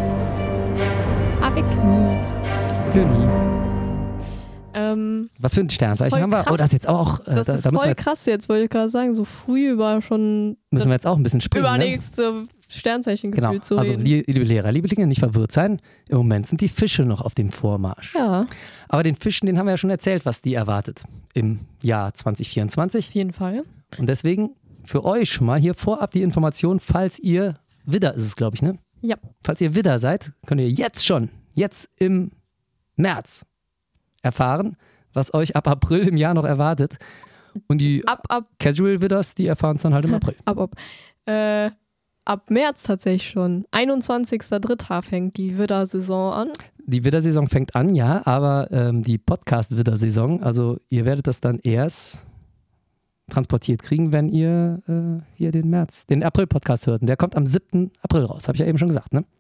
Avec me. Leonie, Ähm, was für ein Sternzeichen voll haben wir? krass. Oh, das ist jetzt auch, äh, das da, ist da müssen, voll wir jetzt, krass jetzt, wollte ich gerade sagen. So früh über schon müssen wir jetzt auch ein bisschen springen. Ne? übernächste Sternzeichengefühl Genau, zu also reden. lie- liebe Lehrer, liebe Linge, nicht verwirrt sein. Im Moment sind die Fische noch auf dem Vormarsch. Ja, Aber den Fischen, den haben wir ja schon erzählt, was die erwartet im Jahr zwanzig vierundzwanzig. auf jeden Fall. Und deswegen für euch schon mal hier vorab die Information, falls ihr Widder ist es, glaube ich, ne? Ja. Falls ihr Widder seid, könnt ihr jetzt schon, jetzt im März erfahren, was euch ab April im Jahr noch erwartet. Und die Ab, ab, Casual-Widders, die erfahren es dann halt im April. ab, ab. Äh, ab März tatsächlich schon. einundzwanzigster dritter fängt die Widder-Saison an. Die Widdersaison fängt an, ja, aber ähm, die Podcast-Widdersaison, also ihr werdet das dann erst transportiert kriegen, wenn ihr äh, hier den März, den April-Podcast hört. Und der kommt am siebten April raus, habe ich ja eben schon gesagt, ne?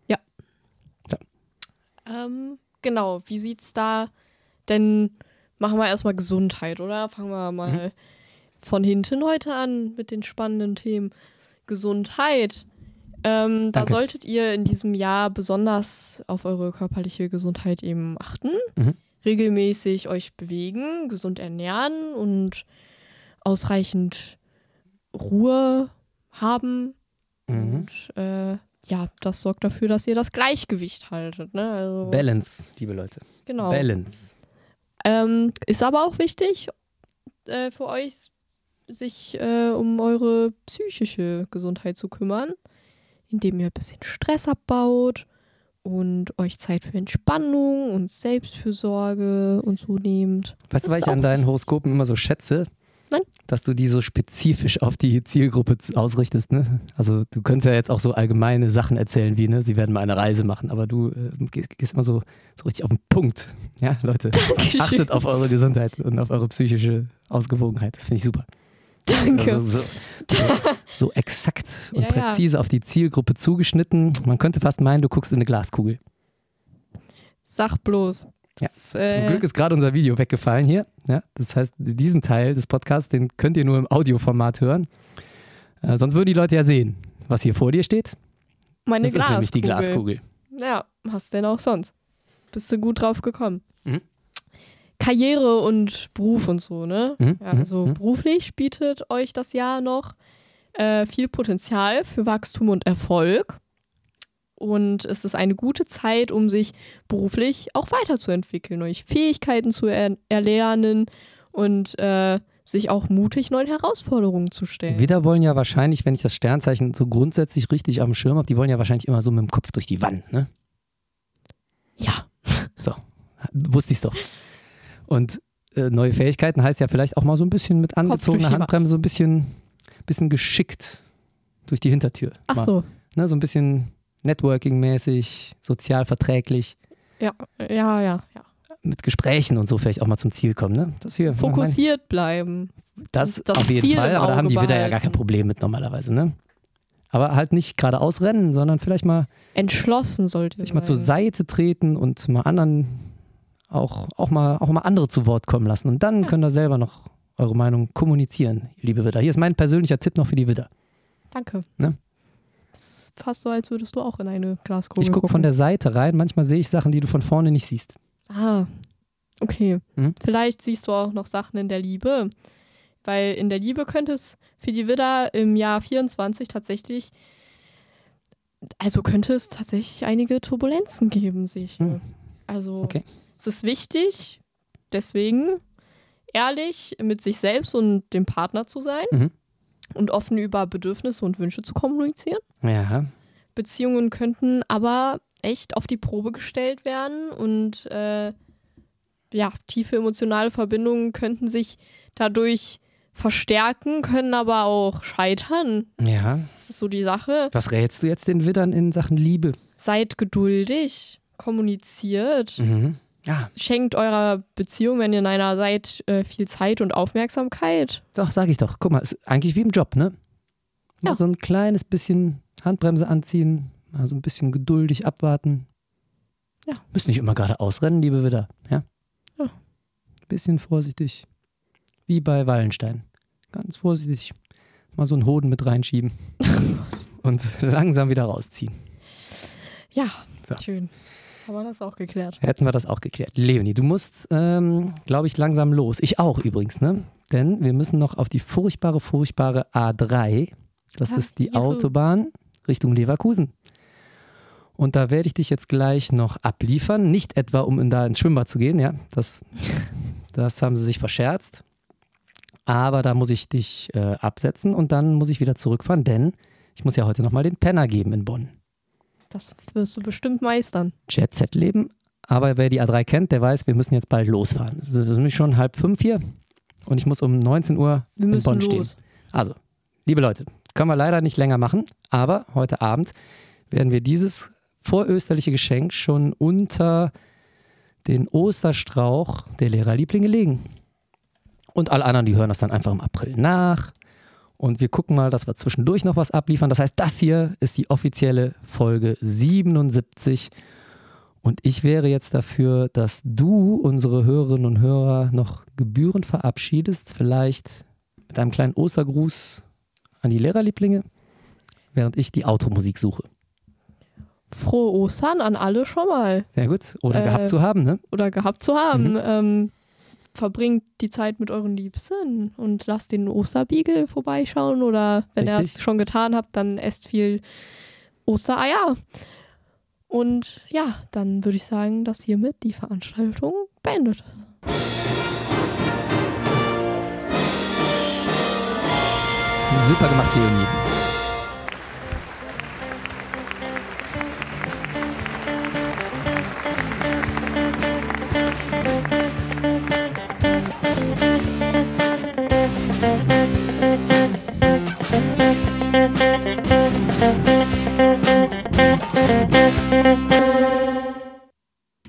Ähm, genau, wie sieht's da denn, machen wir erstmal Gesundheit, oder? Fangen wir mal Mhm. von hinten heute an mit den spannenden Themen. Gesundheit. Ähm, da Danke. solltet ihr in diesem Jahr besonders auf eure körperliche Gesundheit eben achten. Mhm. Regelmäßig euch bewegen, gesund ernähren und ausreichend Ruhe haben. Mhm. Und äh, ja, das sorgt dafür, dass ihr das Gleichgewicht haltet. Ne? Also, Balance, liebe Leute. genau. Balance. Ähm, ist aber auch wichtig äh, für euch, sich äh, um eure psychische Gesundheit zu kümmern, indem ihr ein bisschen Stress abbaut und euch Zeit für Entspannung und Selbstfürsorge und so nehmt. Weißt du, Das weil ist ich an auch deinen wichtig. Horoskopen immer so schätze? Nein. Dass du die so spezifisch auf die Zielgruppe z- ausrichtest, ne? Also du könntest ja jetzt auch so allgemeine Sachen erzählen, wie, ne, sie werden mal eine Reise machen, aber du äh, ge- gehst immer so, so richtig auf den Punkt. Ja, Leute, Dankeschön. achtet auf eure Gesundheit und auf eure psychische Ausgewogenheit. Das finde ich super. Danke. Also so, so, so exakt und Ja, ja. präzise auf die Zielgruppe zugeschnitten. Man könnte fast meinen, du guckst in eine Glaskugel. Sag bloß. Ja, Das, Zum äh, Glück ist gerade unser Video weggefallen hier. Ja, das heißt, diesen Teil des Podcasts, den könnt ihr nur im Audioformat hören. Äh, sonst würden die Leute ja sehen, was hier vor dir steht. meine Das ist Glaskugel. nämlich die Glaskugel. Ja, was denn auch sonst? Bist du gut drauf gekommen? Mhm. Karriere und Beruf und so, ne? Mhm, Ja, mhm, also mhm. beruflich bietet euch das Jahr noch äh, viel Potenzial für Wachstum und Erfolg. Und es ist eine gute Zeit, um sich beruflich auch weiterzuentwickeln, neue Fähigkeiten zu er erlernen und äh, sich auch mutig neuen Herausforderungen zu stellen. Widder wollen ja wahrscheinlich, wenn ich das Sternzeichen so grundsätzlich richtig am Schirm habe, die wollen ja wahrscheinlich immer so mit dem Kopf durch die Wand, ne? Ja, So, wusste ich's doch. Und äh, neue Fähigkeiten heißt ja vielleicht auch mal so ein bisschen mit angezogener die Handbremse, so ein bisschen, bisschen geschickt durch die Hintertür. ach Mal, so. ne, so ein bisschen Networking-mäßig, sozial verträglich, Ja, ja, ja, ja. mit Gesprächen und so vielleicht auch mal zum Ziel kommen. Ne? Das hier, Fokussiert bleiben. das, das auf jeden Ziel Fall, im aber da haben die Auge Widder ja gar behalten. kein Problem mit normalerweise. Ne? Aber halt nicht geradeaus rennen, sondern vielleicht mal, Entschlossen sollte vielleicht mal sein. zur Seite treten und mal anderen, auch, auch, mal, auch mal andere zu Wort kommen lassen. Und dann könnt ihr selber noch eure Meinung kommunizieren, liebe Widder. Hier ist mein persönlicher Tipp noch für die Widder. Danke. Ne? Das ist fast so, als würdest du auch in eine Glaskugel Ich gucke gucken. von der Seite rein, manchmal sehe ich Sachen, die du von vorne nicht siehst. Ah, okay. Mhm. Vielleicht siehst du auch noch Sachen in der Liebe. Weil in der Liebe könnte es für die Widder im Jahr vierundzwanzig tatsächlich, also könnte es tatsächlich einige Turbulenzen geben, sehe ich. hier. Mhm. Also Okay. es ist wichtig, deswegen ehrlich mit sich selbst und dem Partner zu sein Mhm. und offen über Bedürfnisse und Wünsche zu kommunizieren. Ja, Beziehungen könnten aber echt auf die Probe gestellt werden und äh, ja, tiefe emotionale Verbindungen könnten sich dadurch verstärken, können aber auch scheitern. ja. Das ist so die Sache. Was rätst du jetzt den Widdern in Sachen Liebe? Seid geduldig, kommuniziert, Mhm. Ja, schenkt eurer Beziehung, wenn ihr in einer seid, äh, viel Zeit und Aufmerksamkeit. doch, sag ich doch. Guck mal, ist eigentlich wie im Job, ne? Mal Ja. so ein kleines bisschen Handbremse anziehen, mal so ein bisschen geduldig abwarten. Ja. Müsst nicht immer gerade ausrennen, liebe Widder. Ja? Ja. Bisschen vorsichtig. Wie bei Wallenstein. Ganz vorsichtig. Mal so einen Hoden mit reinschieben. Und langsam wieder rausziehen. Ja, So. schön. Haben wir das auch geklärt. Hätten wir das auch geklärt. Leonie, du musst, ähm, glaube ich, langsam los. Ich auch übrigens, ne? Denn wir müssen noch auf die furchtbare, furchtbare A drei. Das Ah, ist die juhu. Autobahn Richtung Leverkusen. Und da werde ich dich jetzt gleich noch abliefern. Nicht etwa, um in da ins Schwimmbad zu gehen, ja, das, das haben sie sich verscherzt. Aber da muss ich dich äh, absetzen und dann muss ich wieder zurückfahren, denn ich muss ja heute nochmal den Penner geben in Bonn. Das wirst du bestimmt meistern. Jet-Set-Leben. Aber wer die A drei kennt, der weiß, wir müssen jetzt bald losfahren. Es ist nämlich schon halb fünf hier und ich muss um neunzehn Uhr Wir in müssen Bonn los. stehen. Also, liebe Leute, können wir leider nicht länger machen, aber heute Abend werden wir dieses vorösterliche Geschenk schon unter den Osterstrauch der Lehrerlieblinge legen. Und alle anderen, die hören das dann einfach im April nach. Und wir gucken mal, dass wir zwischendurch noch was abliefern. Das heißt, das hier ist die offizielle Folge siebenundsiebzig. Und ich wäre jetzt dafür, dass du unsere Hörerinnen und Hörer noch gebührend verabschiedest. Vielleicht mit einem kleinen Ostergruß an die Lehrerlieblinge, während ich die Automusik suche. Frohe Ostern an alle schon mal. Sehr gut. Oder Äh, gehabt zu haben, ne? Oder gehabt zu haben. Mhm. Ähm, verbringt die Zeit mit euren Liebsten und lasst den Osterbiegel vorbeischauen. Oder wenn ihr Richtig. es schon getan habt, dann esst viel Ostereier. Und ja, dann würde ich sagen, dass hiermit die Veranstaltung beendet ist. Super gemacht, Leonie.